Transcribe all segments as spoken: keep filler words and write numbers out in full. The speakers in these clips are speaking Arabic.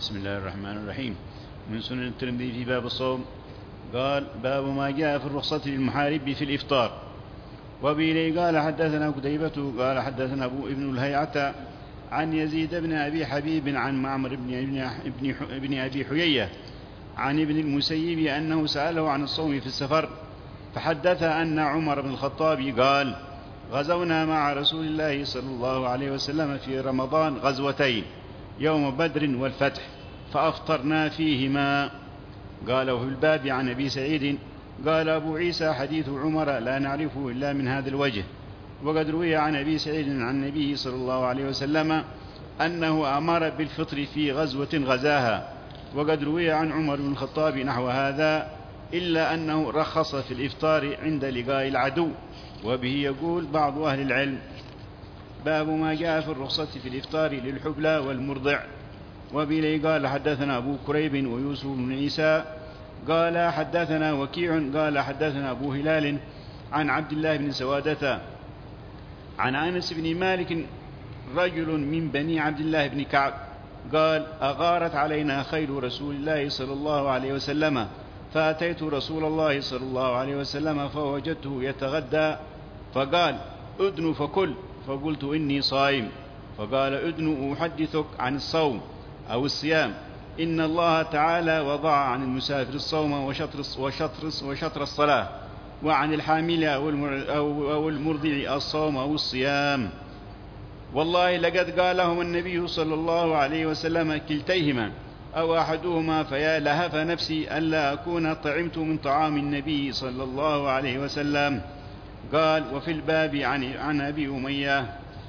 بسم الله الرحمن الرحيم. من سنن الترمذي في باب الصوم قال: باب ما جاء في الرخصة للمحارب في الإفطار. وبه قال: حدثنا قتيبة قال: حدثنا أبو ابن الهيعة عن يزيد بن أبي حبيب عن معمر بن, ابن, ابن أبي حيية عن ابن المسيب أنه سأله عن الصوم في السفر، فحدث أن عمر بن الخطاب قال: غزونا مع رسول الله صلى الله عليه وسلم في رمضان غزوتين، يوم بدر والفتح، فأفطرنا فيهما. قال: وفي الباب عن أبي سعيد قال أبو عيسى: حديث عمر لا نعرفه إلا من هذا الوجه. وقد روي عن أبي سعيد عن النبي صلى الله عليه وسلم أنه أمر بالفطر في غزوة غزاها. وقد روي عن عمر بن الخطاب نحو هذا، إلا أنه رخص في الإفطار عند لقاء العدو. وبه يقول بعض أهل العلم: باب ما جاء في الرخصة في الإفطار للحبلى والمرضع. وبه قال: حدثنا أبو كريب ويوسف بن عيسى قال: حدثنا وكيع قال: حدثنا أبو هلال عن عبد الله بن سوادة عن أنس بن مالك رجل من بني عبد الله بن كعب قال: أغارت علينا خيل رسول الله صلى الله عليه وسلم، فأتيت رسول الله صلى الله عليه وسلم فوجدته يتغدى، فقال: أدن فكل. فقلت: إني صائم. فقال: أدن أحدثك عن الصوم أو الصيام، إن الله تعالى وضع عن المسافر الصوم وشطر, وشطر, وشطر الصلاة، وعن الحامل أو المرضع الصوم أو الصيام. والله لقد قالهم النبي صلى الله عليه وسلم كلتيهما أو أحدهما، فيا لهف نفسي ألا أكون طعمت من طعام النبي صلى الله عليه وسلم. قال: وفي الباب عن, عن أبي أمية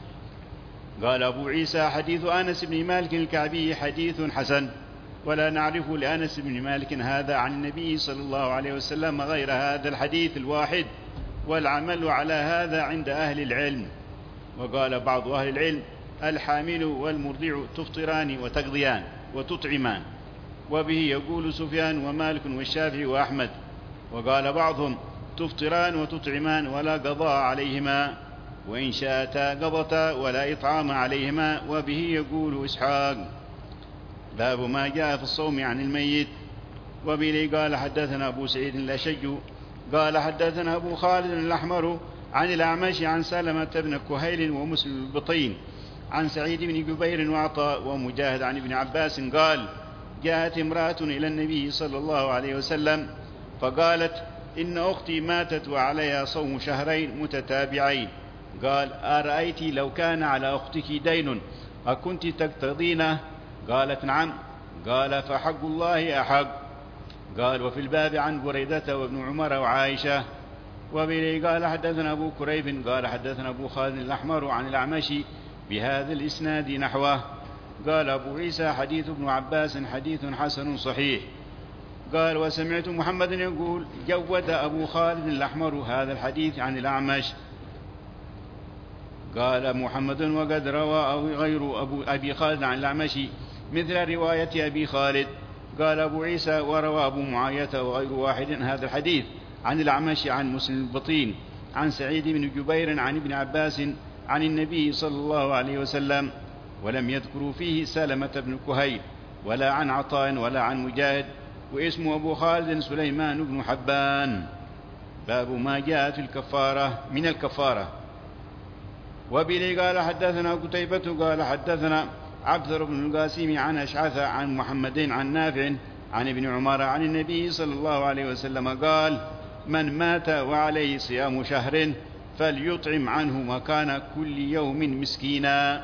قال أبو عيسى: حديث أنس بن مالك الكعبي حديث حسن، ولا نعرف لأنس بن مالك هذا عن النبي صلى الله عليه وسلم غير هذا الحديث الواحد، والعمل على هذا عند أهل العلم. وقال بعض أهل العلم: الحامل والمرضع تفطران وتقضيان وتطعمان. وبه يقول سفيان ومالك والشافعي وأحمد. وقال بعضهم: تفطران وتطعمان ولا قضاء عليهما، وإن شاءتا قضتا ولا إطعام عليهما. وبه يقول إسحاق. باب ما جاء في الصوم عن الميت. وبه قال: حدثنا أبو سعيد الأشج قال: حدثنا أبو خالد الأحمر عن الأعمش عن سلمة بن كهيل ومسلم البطين عن سعيد بن جبير وعطاء ومجاهد عن ابن عباس قال: جاءت امرأة إلى النبي صلى الله عليه وسلم فقالت: إن أختي ماتت وعليها صوم شهرين متتابعين. قال: أرأيت لو كان على أختك دين أكنت تقتضينه؟ قالت: نعم. قال: فحق الله أحق. قال: وفي الباب عن بريدة وابن عمر وعائشة. وبه قال: حدثنا أبو كريب قال: حدثنا أبو خالد الأحمر عن الأعمش بهذا الإسناد نحوه. قال أبو عيسى: حديث ابن عباس حديث حسن صحيح. قال: وسمعت محمد يقول: جود أبو خالد الأحمر هذا الحديث عن الأعمش. قال محمد: وقد روى غير أبو أبي خالد عن الأعمش مثل رواية أبي خالد. قال أبو عيسى: وروى أبو معاوية وغير واحد هذا الحديث عن الأعمش عن مسلم البطين عن سعيد بن جبير عن ابن عباس عن النبي صلى الله عليه وسلم، ولم يذكروا فيه سلمة بن كهيل ولا عن عطاء ولا عن مجاهد، واسم أبو خالد سليمان بن حبان. باب ما جاء في الكفارة من الكفارة. وبه قال: حدثنا قتيبة قال: حدثنا عبثر بن القاسم عن أشعث عن محمد عن نافع عن ابن عمر عن النبي صلى الله عليه وسلم قال: من مات وعليه صيام شهر فليطعم عنه مكان كل يوم مسكينا.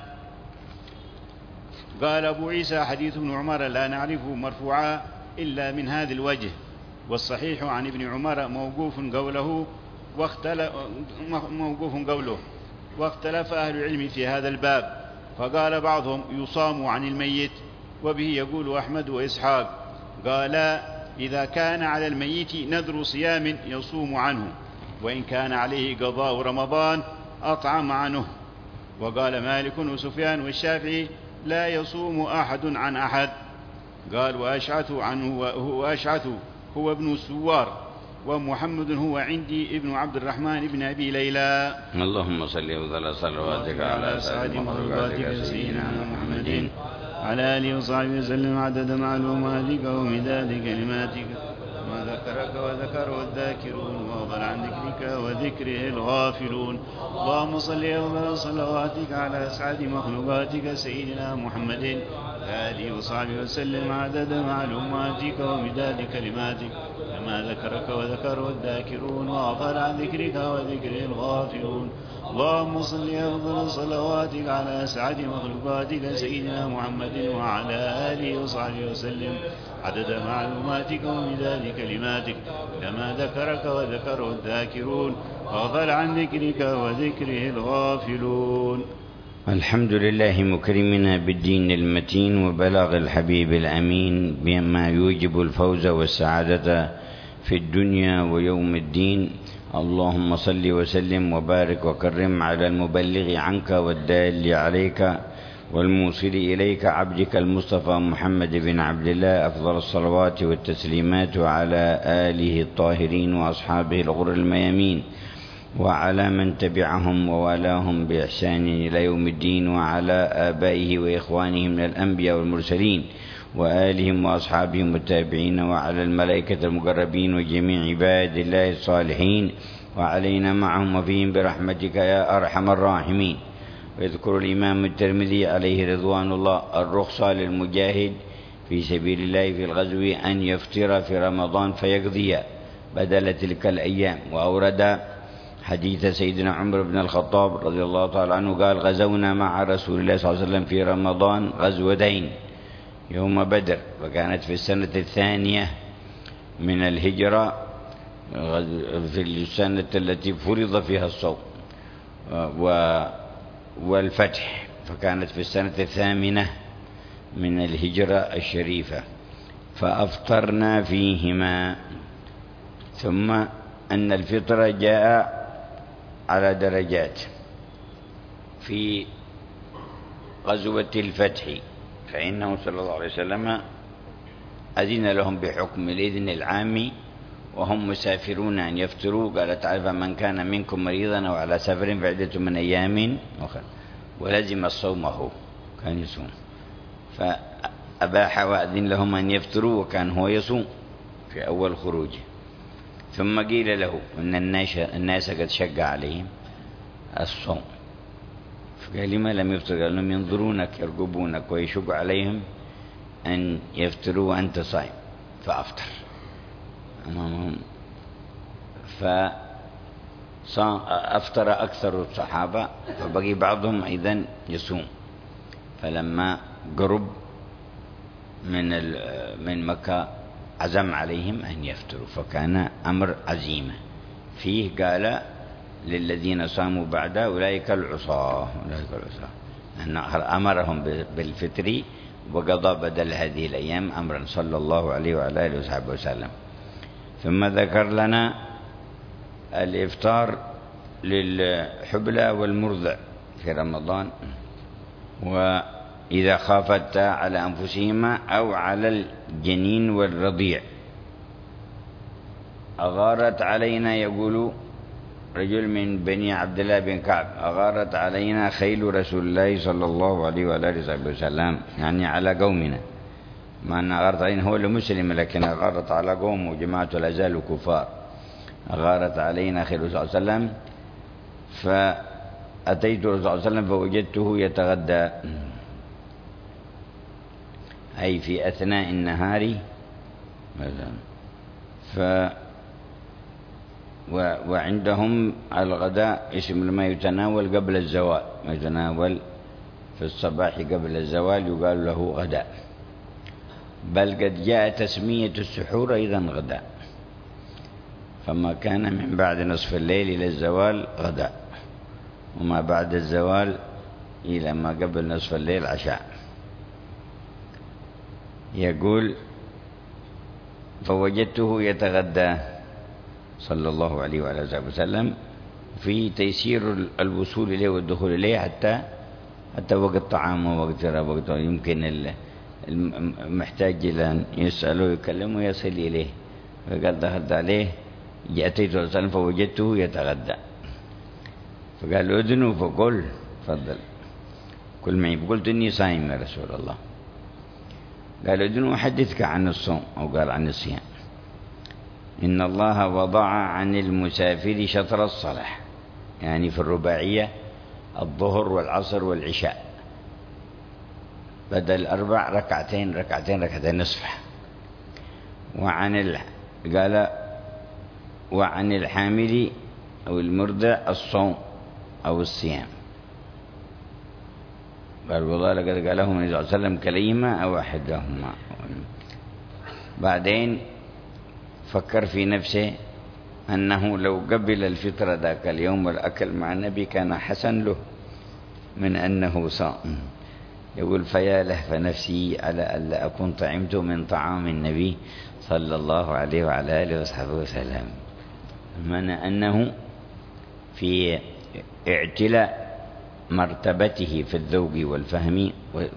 قال أبو عيسى: حديث ابن عمر لا نعرفه مرفوعا إلا من هذا الوجه، والصحيح عن ابن عمر موقوف قوله واختلف, موقوف قوله واختلف أهل العلم في هذا الباب، فقال بعضهم: يصام عن الميت. وبه يقول أحمد وإسحاق. قال: إذا كان على الميت نذر صيام يصوم عنه، وإن كان عليه قضاء رمضان أطعم عنه. وقال مالك وسفيان والشافعي: لا يصوم أحد عن أحد. قال: وأشعث عنه وأشعث هو ابن السوار، ومحمد هو عندي ابن عبد الرحمن بن أبي ليلى. اللهم صل وسلم صلواتك على سعد مخلوقاتك سيدنا محمد على آله وصحبه وسلم عدد معلوماتك ومداد كلماتك ما ذكرك وذكره الذاكرون وغفل عن ذكرك وذكره الغافلون. اللهم صل وسلم صلواتك على أسعد مخلوقاتك سيدنا محمد آله وصحبه وسلم عدد معلوماتك ومداد كلماتك كما ذكرك وذكره الذاكرون وغفل عن ذكرك وذكره الغافلون. اللهم صل وسلم صلواتك على أسعد مخلوقاتك سيدنا محمد وعلى آله وصحبه وسلم عدد معلوماتك ومداد كلماتك كما ذكرك وذكره الذاكرون وغفل عن ذكرك وذكره الغافلون. الحمد لله مكرمنا بالدين المتين وبلاغ الحبيب الأمين بما يوجب الفوز والسعادة في الدنيا ويوم الدين. اللهم صل وسلم وبارك وكرم على المبلغ عنك والدال عليك والموصل إليك عبدك المصطفى محمد بن عبد الله أفضل الصلوات والتسليمات وعلى آله الطاهرين وأصحابه الغر الميامين وعلى من تبعهم ووالاهم بإحسان إلى يوم الدين وعلى آبائه وإخوانه من الأنبياء والمرسلين وآلهم وأصحابهم التابعين وعلى الملائكة المقربين وجميع عباد الله الصالحين وعلينا معهم وفيهم برحمتك يا أرحم الراحمين. ويذكر الإمام الترمذي عليه رضوان الله الرخصة للمجاهد في سبيل الله في الغزو أن يفطر في رمضان فيقضي بدل تلك الأيام. وأورد حديث سيدنا عمر بن الخطاب رضي الله تعالى عنه قال غزونا مع رسول الله صلى الله عليه وسلم في رمضان غزوتين يوم بدر وكانت في السنة الثانية من الهجرة في السنة التي فرض فيها الصوم والفتح، فكانت في السنة الثامنة من الهجرة الشريفة فأفطرنا فيهما. ثم أن الفطر جاء على درجات. في غزوة الفتح فإنه صلى الله عليه وسلم أذن لهم بحكم الإذن العام وهم مسافرون أن يفطروا. قال تعالى فمن كان منكم مريضا أو على سفر فعدة من أيام أخرى ولزم صومه كان يصوم، فأباح وأذن لهم أن يفطروا وكان هو يصوم في أول خروجه. ثم قيل له أن الناس, الناس قد شق عليهم الصوم فقال لما لم يفطر؟ قال لهم ينظرونك يرقبونك ويشق عليهم أن يفطروا وأنت صائم فأفطر أمامهم. فأفطر أكثر الصحابة فبقي بعضهم أيضا يصوم. فلما قرب من من مكة عزم عليهم أن يفطروا فكان أمر عزيمة فيه. قال للذين صاموا بعد أولئك العصاة أولئك العصاة أن أمرهم بالفطر وقضى بدل هذه الأيام أمرا صلى الله عليه وعلى آله وصحبه وسلم. ثم ذكر لنا الإفطار للحبلى والمرضع في رمضان وإذا خافتا على أنفسهما أو على الجنين والرضيع. أغارت علينا يقول رجل من بني عبد الله بن كعب أغارت علينا خيل رسول الله صلى الله عليه وآله وسلم يعني على قومنا. ما أن أغارت علينا هو المسلم لكن أغارت على قوم وجماعة الأزال كفار. أغارت علينا خيل رسول الله صلى الله عليه وسلم فأتيت رسول الله صلى الله عليه وسلم فوجدته يتغدى أي في أثناء النهار مثلا. ف وعندهم الغداء اسم ما يتناول قبل الزوال، ما يتناول في الصباح قبل الزوال يقال له غداء. بل قد جاء تسمية السحور أيضا غداء. فما كان من بعد نصف الليل إلى الزوال غداء وما بعد الزوال إلى ما قبل نصف الليل عشاء. يقول فوجدته يتغدى صلى الله عليه وعلى آله وسلم في تيسير الوصول إليه والدخول إليه حتى حتى وقت طعامه وقت وقت يمكن المحتاج إلى أن يسأله ويكلمه يصل إليه. فقال دخلت عليه أتيت صلى الله عليه وسلم فوجدته يتغدى فقال أذنه فقل تفضل كل معي. فقلت إني صائم يا رسول الله قال أدنو أحدثك عن الصوم، أو قال عن الصيام. إن الله وضع عن المسافر شطر الصلاة، يعني في الرباعية الظهر والعصر والعشاء، بدل أربع ركعتين ركعتين ركعتين نصف. وعن ال... قال وعن الحامل أو المرضع الصوم أو الصيام. قال والله لقد قاله النبي صلى الله عليه وسلم كليهما أو أحدهما. بعدين فكر في نفسه أنه لو قبل الفطر ذاك اليوم والأكل مع النبي كان حسن له من أنه صائم. يقول فيا لهف نفسي على ألا أكون طعمت من طعام النبي صلى الله عليه وعلى آله وصحبه وسلم. معنى أنه في اعتلاء مرتبته في الذوق والفهم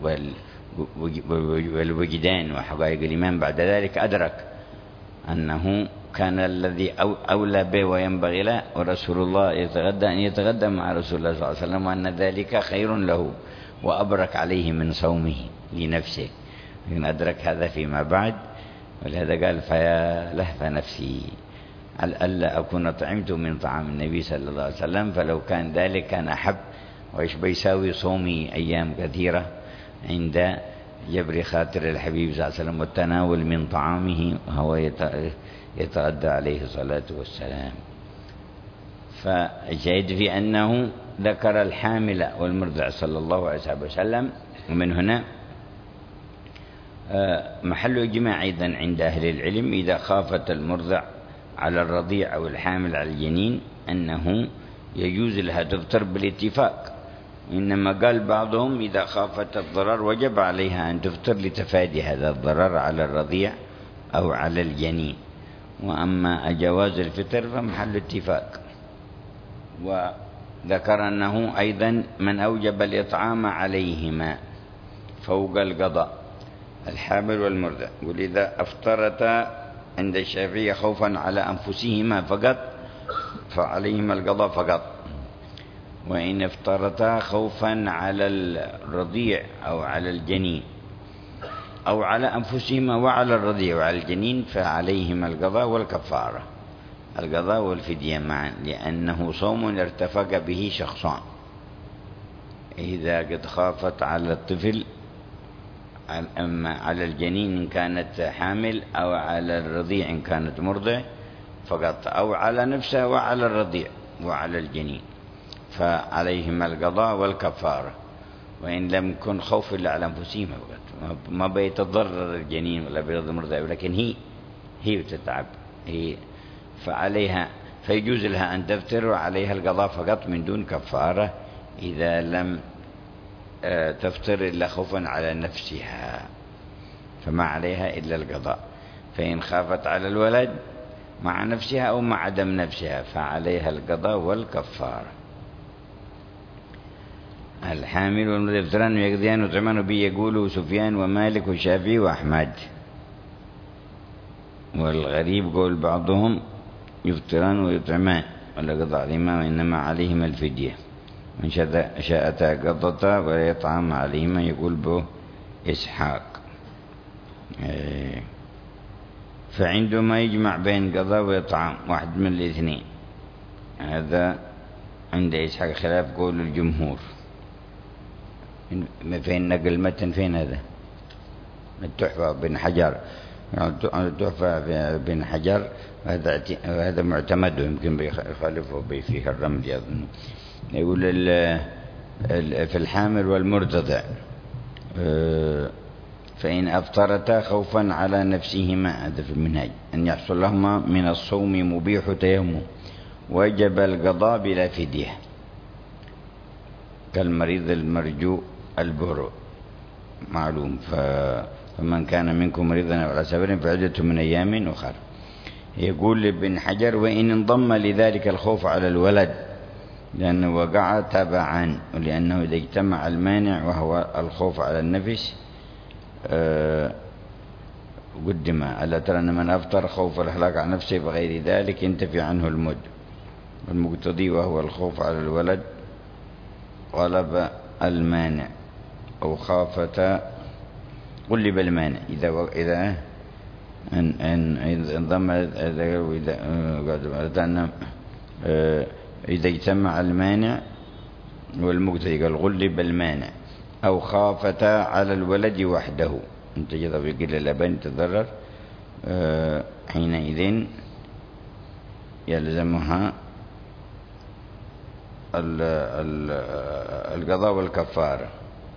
والوجدان وحقائق الإيمان، بعد ذلك أدرك أنه كان الذي أولى به وينبغي له ورسول الله يتغدى أن يتغدى مع رسول الله صلى الله عليه وسلم، وأن ذلك خير له وأبرك عليه من صومه لنفسه. لكن أدرك هذا فيما بعد، ولهذا قال فيا لهف نفسي على ألا أكون طعمت من طعام النبي صلى الله عليه وسلم، فلو كان ذلك كان أحب. وإيش بيساوي صومي أيام كثيرة عند جبر خاطر الحبيب صلى الله عليه وسلم والتناول من طعامه وهو يتغدى عليه الصلاة والسلام. فجيد في أنه ذكر الحامل والمرضع صلى الله عليه وسلم. ومن هنا محل إجماع أيضا عند أهل العلم إذا خافت المرضع على الرضيع أو الحامل على الجنين أنه يجوز لها تفطر بالاتفاق، إنما قال بعضهم إذا خافت الضرر وجب عليها أن تفطر لتفادي هذا الضرر على الرضيع أو على الجنين. وأما جواز الفطر فمحل اتفاق. وذكر أنه أيضا من أوجب الإطعام عليهما فوق القضاء الحامل والمرضع. ولذا أفطرتا عند الشافعية خوفا على أنفسهما فقط فعليهما القضاء فقط، وإن افطرتا خوفا على الرضيع أو على الجنين أو على أنفسهما وعلى الرضيع وعلى الجنين فعليهما القضاء والكفارة، القضاء والفدية معا، لأنه صوم ارتفق به شخصان. إذا قد خافت على الطفل أما على الجنين إن كانت حامل أو على الرضيع إن كانت مرضع فقط، أو على نفسها وعلى الرضيع وعلى الجنين فعليهما القضاء والكفارة. وإن لم يكن خوف إلا على أنفسهما فقط، ما بيتضرر الجنين ولا بيتضرر المرضع، ولكن هي هي بتتعب هي فعليها فيجوز لها أن تفطر وعليها القضاء فقط من دون كفارة إذا لم تفطر إلا خوفا على نفسها فما عليها إلا القضاء. فإن خافت على الولد مع نفسها أو مع عدم نفسها فعليها القضاء والكفارة. الحامل والمرضع يفطران ويقضيان ويطعمان به يقول سفيان ومالك والشافعي وأحمد. والغريب قول بعضهم يفطران ويطعمان ولا قضاء عليهما وإنما عليهما الفدية، من شاءتا قضتا ولا يطعم عليهما يقول به إسحاق. فعندما يجمع بين قضاء وإطعام واحد من الاثنين، هذا عند إسحاق خلاف قول الجمهور. فين نقل متن فين هذا التحفة بن حجر، التحفة بن حجر هذا هذا معتمد ويمكن بيخالفه فيه الرمل يظن. يقول في الحامل والمرتضع فإن أفطرتا خوفا على نفسهما، هذا في المنهج، أن يحصل لهما من الصوم مبيح تيمم وجب القضاء بلا فدية كالمريض المرجو البرء معلوم. فمن كان منكم مريضا أو على سفر فعدة من أيام أخرى. يقول ابن حجر وإن انضم لذلك الخوف على الولد لأنه وقع تبعا، ولأنه إذا اجتمع المانع وهو الخوف على النفس أه قدم. ألا ترى أن من أفطر خوف الإحلاق على نفسه بغير ذلك ينتفي عنه المد، والمقتضي وهو الخوف على الولد غلب المانع أو خافتا قلب المانع إذا و... إذا إن إن انضم إذا إذا إذا اجتمع المانع والمقتضي قال غلب المانع أو خافتا على الولد وحده أنت جذب يقول الأبن تضرر حينئذ يلزمها القضاء والكفارة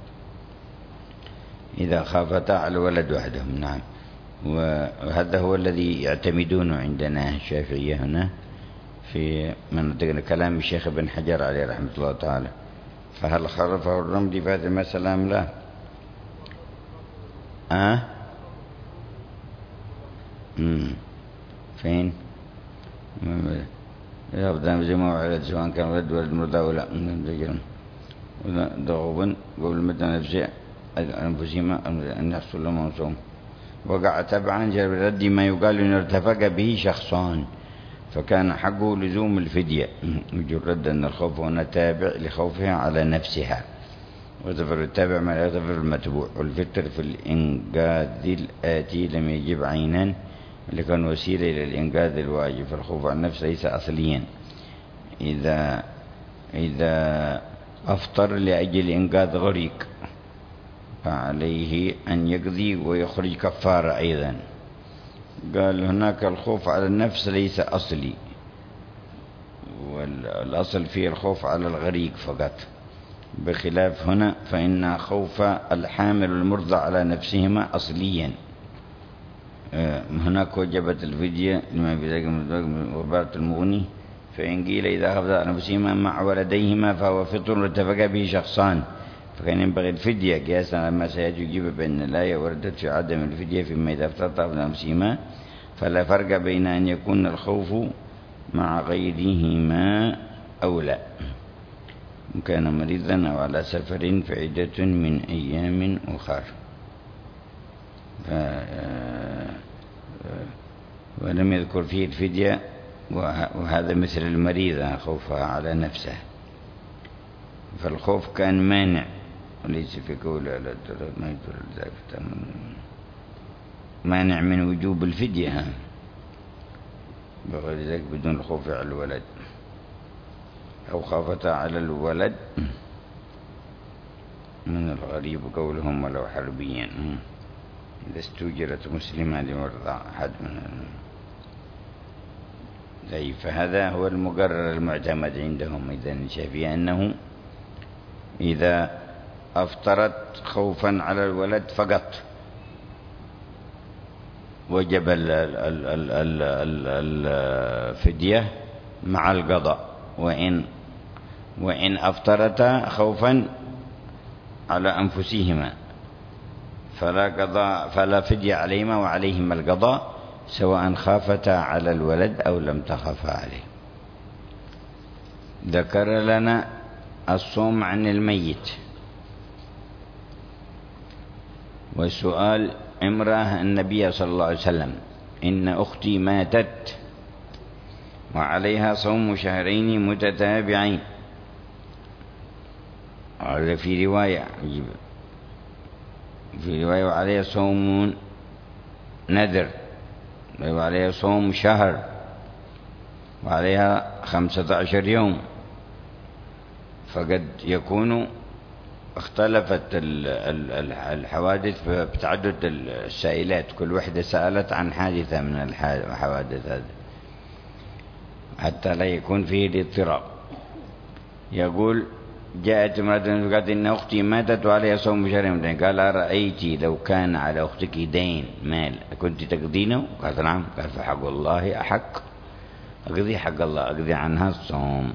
إذا خافتا على الولد وحدهم. نعم. وهذا هو الذي يعتمدونه عندنا الشافعية هنا في من كلام الشيخ ابن حجر عليه رحمة الله تعالى. فهل خرفه الرمدي في هذه المسألة أم لا؟ أه؟ مم. فين؟ يبدأ بجمع على سواء كان ولد ولد مرضى ولا ولا ضغوبا قبل مدة نفسه أنفسهما أن يحصل لهم منصوم وقع تبعا جرب الرد ما يقال إن ارتفق به شخصان فكان حقه لزوم الفدية مجرد أن الخوف هنا تابع لخوفها على نفسها وتفر التابع ما لا يتفر المتبوع والفطر في الإنقاذ الآتي لم يجب عينا لكن وسيلة إلى الإنقاذ الواجب فالخوف عن النفس ليس أصليا. إذا إذا أفطر لأجل إنقاذ غريق فعليه أن يقضي ويخرج كفارة أيضا. قال هناك الخوف على النفس ليس أصلي والأصل فيه الخوف على الغريق فقط بخلاف هنا فإن خوف الحامل والمرضع على نفسهما أصليا. هناك وجبت الفدية لما في ذلك من عبارة المغني فإن قيل إذا خفت على نفسهما مع ولديهما فهو فطر اتفق به شخصان فكان ينبغي الفدية قياسا على ما سيأتي يجيب بأن الآية وردت في عدم الفدية فيما إذا افترض على نفسهما فلا فرق بين أن يكون الخوف مع غيرهما أو لا إن كان مريضا أو على سفر فعدة من أيام أخر. ولم يذكر فيه الفدية وهذا مثل المريضة خوفها على نفسه فالخوف كان مانع وليس في قول ما يدل ذلك مانع من وجوب الفدية بغير ذلك بدون الخوف على الولد أو خافتا على الولد من الغريب قولهم ولو حربيا إذا استوجرت مسلمة لمرضع أحد من ذي فهذا هو المقرر المعتمد عندهم إذن الشافعية أنه إذا أفطرت خوفا على الولد فقط وجب الفدية مع القضاء وإن وإن أفطرتا خوفا على أنفسهما فلا قضاء فلا فدية عليهما وعليهما القضاء سواء خافتا على الولد أو لم تخافا عليه. ذكر لنا الصوم عن الميت وسؤال امرأة النبي صلى الله عليه وسلم إن أختي ماتت وعليها صوم شهرين متتابعين. هذا في رواية عجيب في رواية وعليها صوم نذر وعليها صوم شهر وعليها خمسة عشر يوم فقد يكون اختلفت الحوادث بتعدد السائلات كل وحدة سألت عن حادثة من الحوادث هذه حتى لا يكون فيه الاضطراب. يقول جاءت امرأة قالت إن أختي ماتت وعليها صوم شهرين قال أرأيتي لو كان على أختك دين مال كنت تقضينه؟ قالت نعم. قال فحق الله أحق أقضي حق الله أقضي عنها الصوم.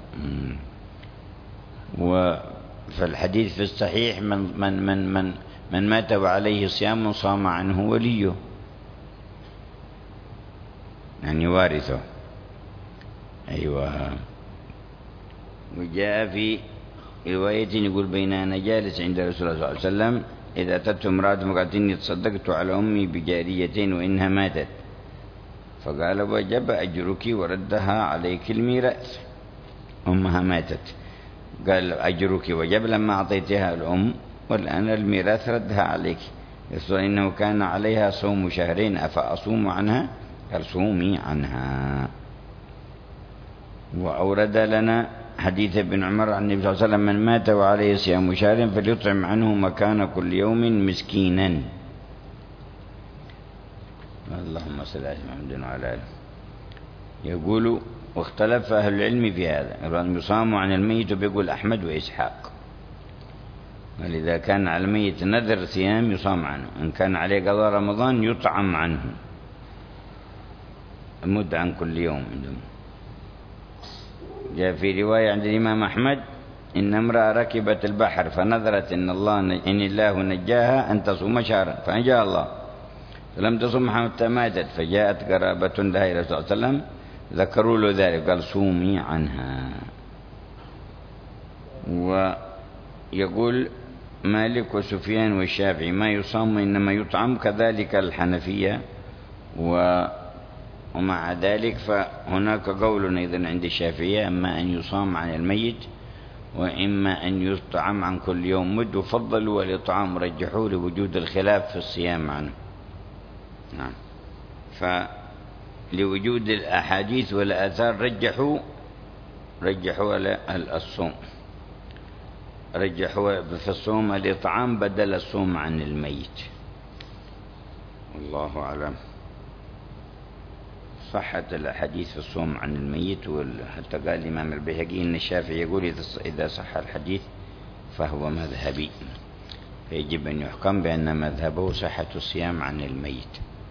وفي الحديث في الصحيح من من من من, من مات وعليه صيام صام عنه وليه يعني وارثه. أيوة. وجاء في رواية يقول بين أنا جالس عند رسول الله صلى الله عليه وسلم إذا أتت امرأة فقالت إني تصدقت على أمي بجاريتين وإنها ماتت فقال وجب أجرك وردها عليك الميراث. أمها ماتت قال أجرك وجب لما أعطيتها الأم والآن الميراث ردها عليك. إنه كان عليها صوم شهرين أفأصوم عنها؟ قال صومي عنها. وأورد لنا حديث ابن عمر عن النبي صلى الله عليه وسلم: من مات وعليه صيام شهر فليطعم عنه مكان كل يوم مسكينا. اللهم صل على محمد وعلى آله. يقول: واختلف أهل العلم في هذا، أن يصام عن الميت، بيقول أحمد وإسحاق. ولذا كان على الميت نذر صيام يصام عنه، إن كان عليه قضاء رمضان يطعم عنه مد عن كل يوم. جاء في رواية عند الإمام أحمد: إن امرأة ركبت البحر فنذرت إن الله إن الله نجاها أن تصوم شهرا فنجاها الله، فلم تصم حتى ماتت، فجاءت قرابة لها إلى صلى الله عليه وسلم ذكروا له ذلك، قال صومي عنها. ويقول مالك وسفيان والشافعي: ما يصام إنما يطعم، كذلك الحنفية. ومع ذلك فهناك قول أيضا عند الشافعية: أما أن يصام عن الميت وإما أن يطعم عن كل يوم مد، وفضلوا والإطعام رجحوا لوجود الخلاف في الصيام عنه. نعم. فلوجود الأحاديث والآثار رجحوا رجحوا الصوم، رجحوا في الصوم الإطعام بدل الصوم عن الميت. والله أعلم. صحت الحديث في الصوم عن الميت، وحتى قال الإمام البيهقي إن الشافعي يقول إذا صح الحديث فهو مذهبي، فيجب أن يحكم بأن مذهبه صحة الصيام عن الميت.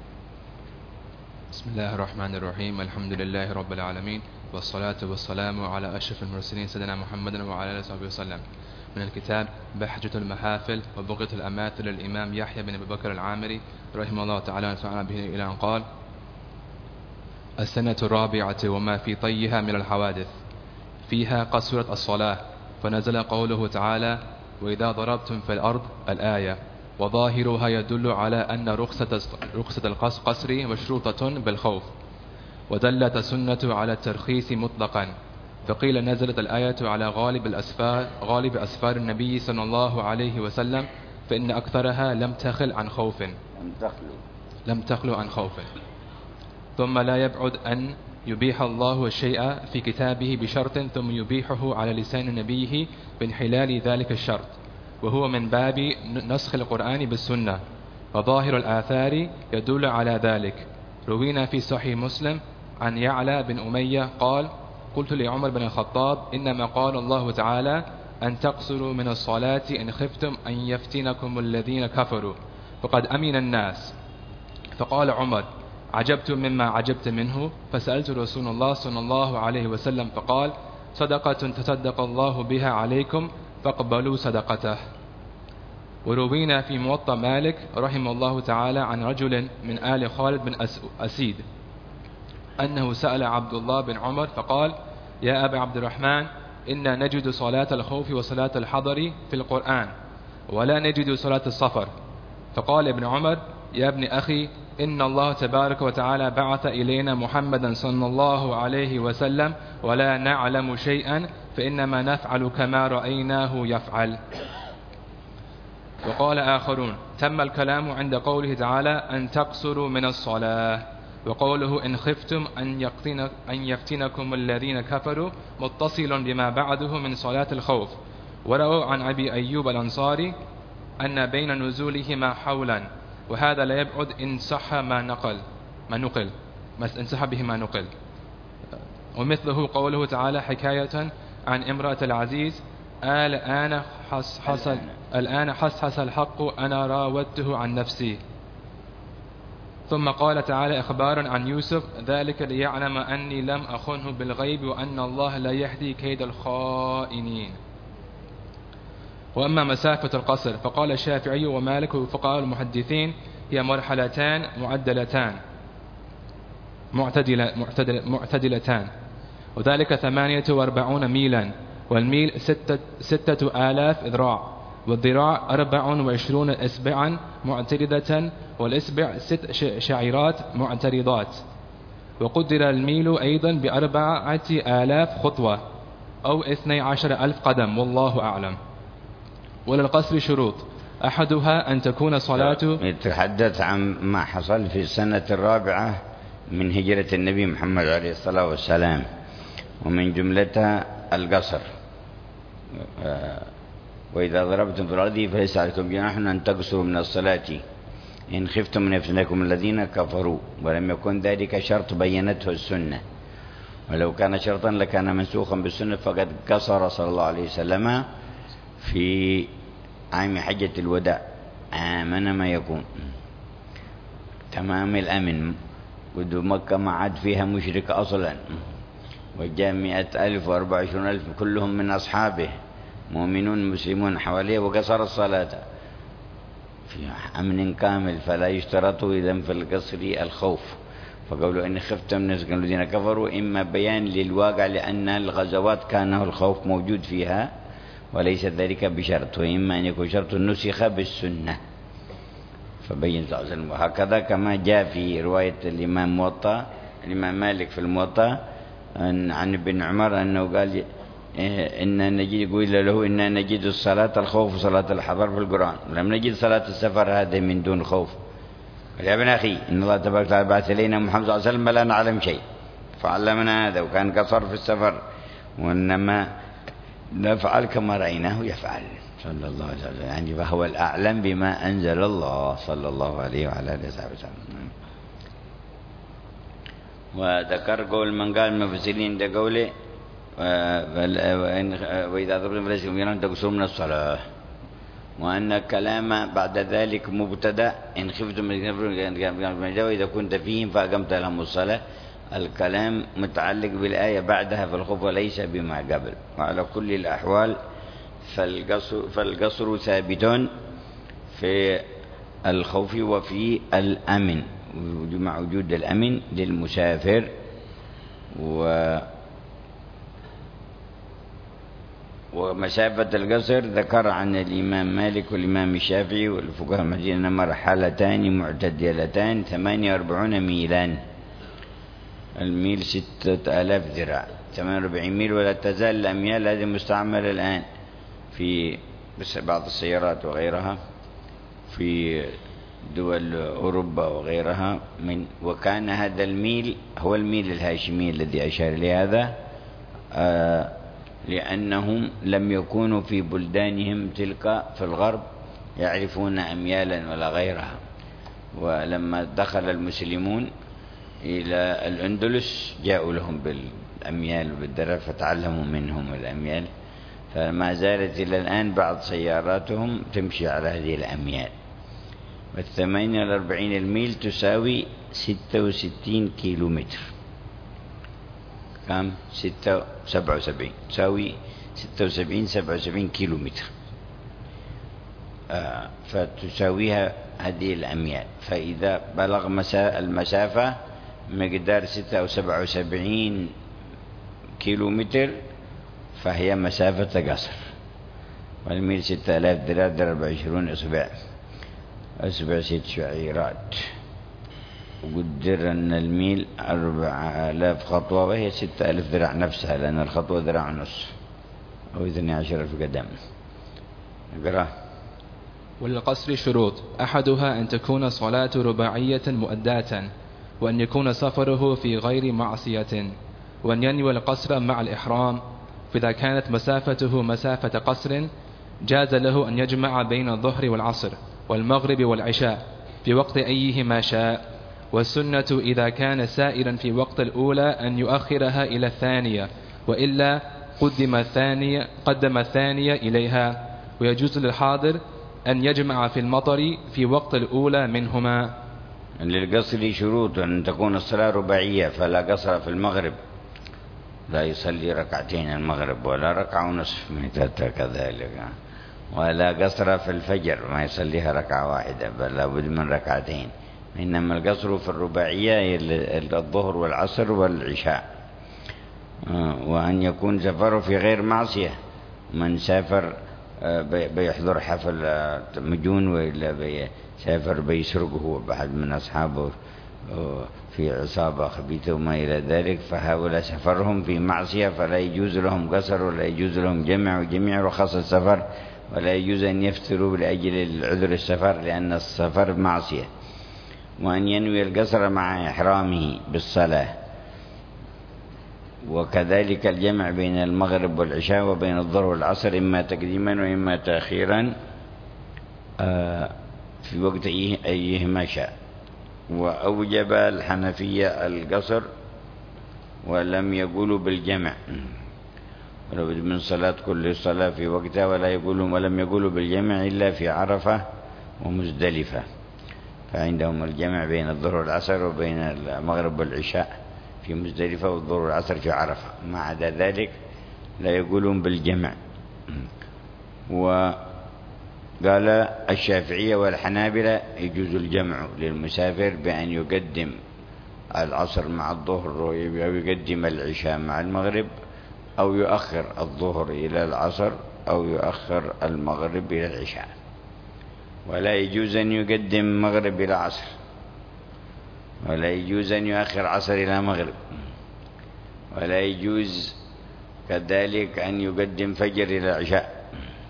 بسم الله الرحمن الرحيم. الحمد لله رب العالمين، والصلاة والسلام على أشرف المرسلين سيدنا محمد وعلى آله وصحبه وسلم. من الكتاب بحجة المحافل وبغية الأماثل للإمام يحيى بن أبي بكر العامري رحمه الله تعالى ونفعنا به إلى أن قال: السنة الرابعة وما في طيها من الحوادث، فيها قصرت الصلاة، فنزل قوله تعالى: وإذا ضربتم في الأرض الآية، وظاهرها يدل على أن رخصة رخصة القصر مشروطة بالخوف، ودلت السنة على الترخيص مطلقا، فقيل نزلت الآية على غالب الأسفار غالب أسفار النبي صلى الله عليه وسلم، فإن أكثرها لم تخل عن خوف لم تخلو لم تخلو عن خوف. ثم لا يبعد أن يبيح الله الشيء في كتابه بشرط ثم يبيحه على لسان نبيه بانحلال ذلك الشرط، وهو من باب نسخ القرآن بالسنة، وظاهر الآثار يدل على ذلك. روينا في صحيح مسلم عن يعلى بن أمية قال: قلت لعمر بن الخطاب: إنما قال الله تعالى أن تقصروا من الصلاة إن خفتم أن يفتنكم الذين كفروا فقد أمن الناس. فقال عمر: عجبت مما عجبت منه، فسألت رسول الله صلى الله عليه وسلم فقال: صدقة تصدق الله بها عليكم فاقبلوا صدقته. وروينا في موطأ مالك رحمه الله تعالى عن رجل من آل خالد بن أسيد أنه سأل عبد الله بن عمر فقال: يا أبا عبد الرحمن، إنا نجد صلاة الخوف وصلاة الحضر في القرآن ولا نجد صلاة الصفر. فقال ابن عمر: يا ابن أخي، إن الله تبارك وتعالى بعث إلينا محمدا صلى الله عليه وسلم ولا نعلم شيئا، فإنما نفعل كما رأيناه يفعل. وقال آخرون: تم الكلام عند قوله تعالى أن تقصروا من الصلاة، وقوله إن خفتم أن يفتنكم الذين كفروا متصل بما بعده من صلاة الخوف. ورووا عن أبي أيوب الأنصاري أن بين نزولهما حولا، وهذا لا يبعد إن صح ما نقل ما نقل إن صح به ما نقل. ومثله قوله تعالى حكاية عن امرأة العزيز: الآن حصل الآن حصحص الحق أنا راودته عن نفسي. ثم قال تعالى إخبارا عن يوسف: ذلك ليعلم أني لم أخنه بالغيب وأن الله لا يهدي كيد الخائنين. وأما مسافة القصر فقال الشافعي ومالك وفقهاء المحدثين: هي مرحلتان معدلتان معتدل معتدل معتدلتان، وذلك ثمانية وأربعون ميلا، والميل ستة, ستة آلاف ذراع، والذراع أربع وعشرون إصبعا معترضة، والإصبع ست شعيرات معترضات. وقدر الميل أيضا بأربعة آلاف خطوة أو اثني عشر ألف قدم، والله أعلم. وللقصر شروط: أحدها أن تكون صلاة. يتحدث عن ما حصل في السنة الرابعة من هجرة النبي محمد عليه الصلاة والسلام، ومن جملتها القصر. وإذا ضربتم في الأرض فليس عليكم جناح أن تقصروا من الصلاة إن خفتم من يفتنكم الذين كفروا، ولم يكن ذلك شرط بينته السنة، ولو كان شرطا لكان منسوخا بالسنة، فقد قصر صلى الله عليه وسلم في عام حجة الوداع آمن ما يكون تمام الأمن، ودو مكة ما عاد فيها مشرك أصلا، وجاء مئة ألف وأربع وعشرون ألف كلهم من أصحابه مؤمنون مسلمون حواليه، وقصر الصلاة في أمن كامل، فلا يشترط إذن في القصر الخوف. فقولوا إن خفتم من الذين كفروا إما بيان للواقع لأن الغزوات كان الخوف موجود فيها وليس ذلك بشرط، وإما أن يكون شرط نسخ بالسنة فبين صلى الله عليه وسلم. وهكذا كما جاء في رواية الإمام موطأ الإمام مالك في الموطأ عن ابن عمر أنه قال إن نجد يقول له إن نجد الصلاة الخوف وصلاة الحضر في القرآن، لم نجد صلاة السفر هذه من دون خوف. يا ابن أخي إن الله تبارك وتعالى بعث إلينا محمد صلى الله عليه وسلم لا نعلم شيء فعلمنا هذا، وكان قصر في السفر، وإنما نفعل كما رأيناه يفعل صلى الله عليه وسلم، يعني فهو الأعلم بما أنزل الله صلى الله عليه وعلى آله وسلم. وذكر قول من قال المفسرين ده قوله وإذا ضربتم فليس يمكن تقصروا من الصلاة، وأن الكلام بعد ذلك مبتدأ إن خفتم وإذا كنت فيهم فأقمت لهم الصلاة. الكلام متعلق بالآية بعدها في الخوف وليس بما قبل. وعلى كل الأحوال فالقصر, فالقصر ثابت في الخوف وفي الأمن مع وجود الأمن للمسافر. و ومسافة القصر ذكر عن الإمام مالك والإمام الشافعي والفقهاء المدينة مرحلتان معتدلتان ثمانية وأربعين ميلان، الميل ستة آلاف ذراع، ثمانية وأربعين ميل. ولا تزال الأميال هذه مستعملة الآن في بعض السيارات وغيرها في دول أوروبا وغيرها من. وكان هذا الميل هو الميل الهاشمي الذي أشار إليه هذا آه لأنهم لم يكونوا في بلدانهم تلك في الغرب يعرفون أميالا ولا غيرها، ولما دخل المسلمون إلى الأندلس جاءوا لهم بالأميال وبالدرر فتعلموا منهم الأميال، فما زالت إلى الآن بعض سياراتهم تمشي على هذه الأميال. والثمانية والأربعين الميل تساوي ستة وستين كيلو متر، كم؟ ستة سبعة وسبعين تساوي ستة وسبعين سبعة وسبعين كيلو متر، آه فتساويها هذه الأميال. فإذا بلغ مسا المسافة مقدار ستة أو سبعة وسبعين كيلو متر فهي مسافة قصر. والميل ستة آلاف ذراع ضرب عشرون إصبع، أصبع ست شعيرات، وقدر أن الميل أربعة آلاف خطوة وهي ستة آلاف ذراع نفسها، لأن الخطوة ذراع ونص أو اثني عشر ألف قدم. اقرأ. وللقصر شروط، أحدها أن تكون صلاة رباعية مؤداة، وأن يكون سفره في غير معصية، وأن ينوي القصر مع الإحرام. فإذا كانت مسافته مسافة قصر جاز له أن يجمع بين الظهر والعصر والمغرب والعشاء في وقت أيهما شاء. والسنة إذا كان سائرا في وقت الأولى أن يؤخرها إلى الثانية، وإلا قدم الثانية, قدم الثانية إليها. ويجوز للحاضر أن يجمع في المطر في وقت الأولى منهما. للقصر شروط: أن تكون الصلاة رباعية، فلا قصر في المغرب، لا يصلي ركعتين المغرب ولا ركعة ونصف كذلك، ولا قصر في الفجر ما يصليها ركعة واحدة بل لابد من ركعتين. إنما القصر في الرباعية الظهر والعصر والعشاء. وأن يكون سفره في غير معصية، من سافر بيحضر حفل مجون وإلا بيسافر بيسرقه هو بأحد من أصحابه في عصابة خبيثة وما إلى ذلك، فهؤلاء سفرهم في معصية فلا يجوز لهم قصر ولا يجوز لهم جمع، وجميع رخص السفر ولا يجوز أن يفطروا لأجل عذر السفر لأن السفر معصية، وأن ينوي القصر مع إحرامه بالصلاة، وكذلك الجمع بين المغرب والعشاء وبين الظهر والعصر إما تقديما وإما تأخيرا في وقت أيهما شاء. وأوجب الحنفية القصر ولم يقولوا بالجمع، ولو من صلاة كل صلاة في وقتها، ولا يقولون ولم يقولوا بالجمع إلا في عرفة ومزدلفة، فعندهم الجمع بين الظهر والعصر وبين المغرب والعشاء في مزدلفة والظهر والعصر في عرفة، ما عدا ذلك لا يقولون بالجمع. وقال الشافعية والحنابلة يجوز الجمع للمسافر بأن يقدم العصر مع الظهر أو يقدم العشاء مع المغرب، أو يؤخر الظهر إلى العصر أو يؤخر المغرب إلى العشاء، ولا يجوز أن يقدم مغرب إلى عصر، ولا يجوز أن يؤخر عصر إلى مغرب، ولا يجوز كذلك أن يقدم فجر إلى العشاء،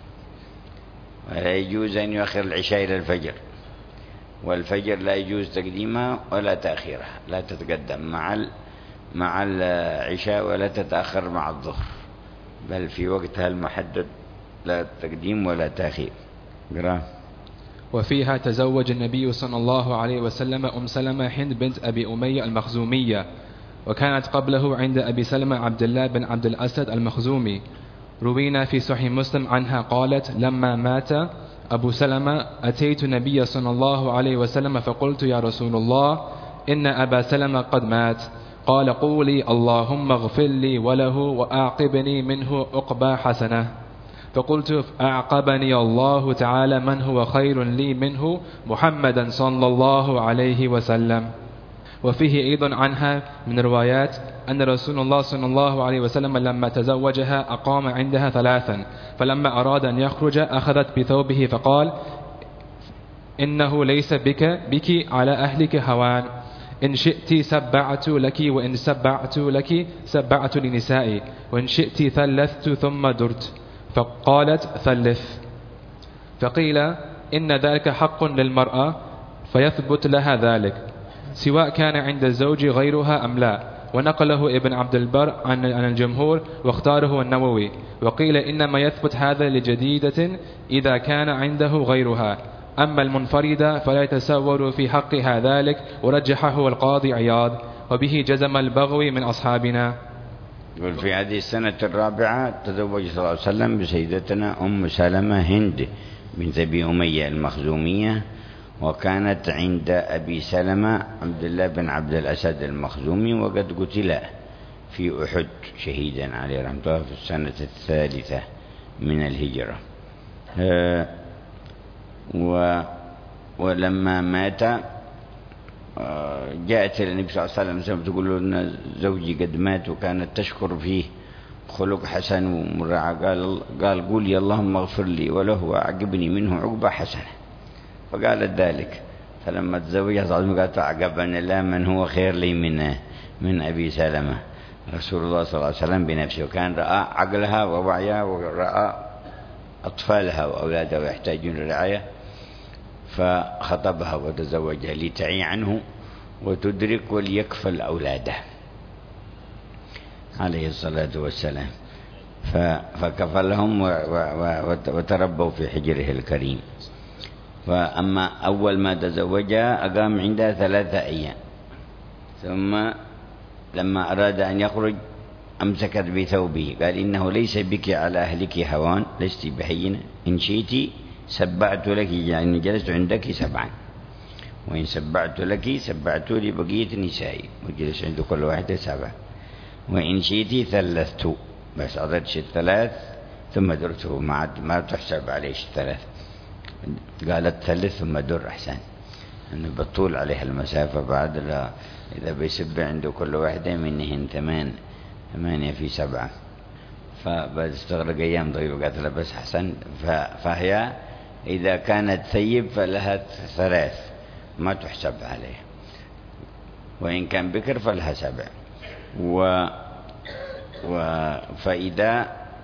ولا يجوز أن يؤخر العشاء إلى الفجر، والفجر لا يجوز تقديمها ولا تأخيرها، لا تتقدم مع مع العشاء ولا تتأخر مع الظهر، بل في وقتها المحدد لا تقديم ولا تأخير. قرأ. وفيها تزوج النبي صلى الله عليه وسلم أم سلمة هند بنت أبي أمية المخزومية، وكانت قبله عند أبي سلمة عبد الله بن عبد الأسد المخزومي. روينا في صحيح مسلم عنها قالت: لما مات أبو سلمة أتيت النبي صلى الله عليه وسلم فقلت: يا رسول الله، إن أبا سلمة قد مات. قال: قولي اللهم اغفر لي وله وأعقبني منه عقبى حسنة. فقلت: أعقبني الله تعالى من هو خير لي منه، محمدا صلى الله عليه وسلم. وفيه أيضا عنها من روايات أن رسول الله صلى الله عليه وسلم لما تزوجها أقام عندها ثلاثا، فلما أراد أن يخرج أخذت بثوبه فقال: إنه ليس بك بك على أهلك هوان، إن شئت سبعت لك، وإن سبعت لك سبعت لنسائي، وإن شئت ثلثت ثم درت. فقالت: ثلث. فقيل: إن ذلك حق للمرأة فيثبت لها ذلك، سواء كان عند الزوج غيرها أم لا. ونقله ابن عبد البر عن الجمهور واختاره النووي. وقيل إنما يثبت هذا لجديدة إذا كان عنده غيرها، أما المنفردة فلا يتصور في حقها ذلك، ورجحه القاضي عياض، وبه جزم البغوي من أصحابنا. يقول في هذه السنة الرابعة تزوج صلى الله عليه وسلم بسيدتنا أم سلمة هند بنت أبي أمية المخزومية، وكانت عند أبي سلمة عبد الله بن عبد الأسد المخزومي، وقد قتل في أحد شهيدا عليه رحمه الله في السنة الثالثة من الهجرة. ولما مات جاءت النبي صلى الله عليه وسلم تقول له إن زوجي قد مات، وكانت تشكر فيه خلق حسن ومراعى. قال قال قولي اللهم اغفر لي وله وأعقبني منه عقبة حسنة، فقالت ذلك. فلما تزوجها صلى الله عليه وسلم قالت: أعقبني الله من هو خير لي من من أبي سلمة. رسول الله صلى الله عليه وسلم بنفسه، وكان رأى عقلها ووعيها، ورأى أطفالها وأولادها ويحتاجون للرعاية، فخطبها وتزوجها لتعي عنه وتدرك وليكفل أولاده عليه الصلاة والسلام. فكفلهم وتربوا في حجره الكريم. فأما أول ما تزوجها أقام عندها ثلاثة أيام، ثم لما أراد أن يخرج أمسكت بثوبه، قال: إنه ليس بك على أهلك هوان، لست بحينة، إن شئت سبعت لك، يعني جلست عندك سبعا، وإن سبعت لك سبعت لبقية نسائي، وجلس عند كل واحدة سبع، وإن شئت ثلثت، بس عددش الثلاث ثم درته، ما ما تحسب عليش الثلاث. قالت: ثلث ثم در أحسن، أنه بطول عليها المسافة بعد، لا إذا بيسبع عنده كل واحدة منهن ثمان ثمانية في سبعة، فبعد استغرق أيام طويلة. قالت: لا بس حسن. فهي إذا كانت ثيب فلها ثلاث ما تحسب عليه، وإن كان بكر فلها سبع. و و فإذا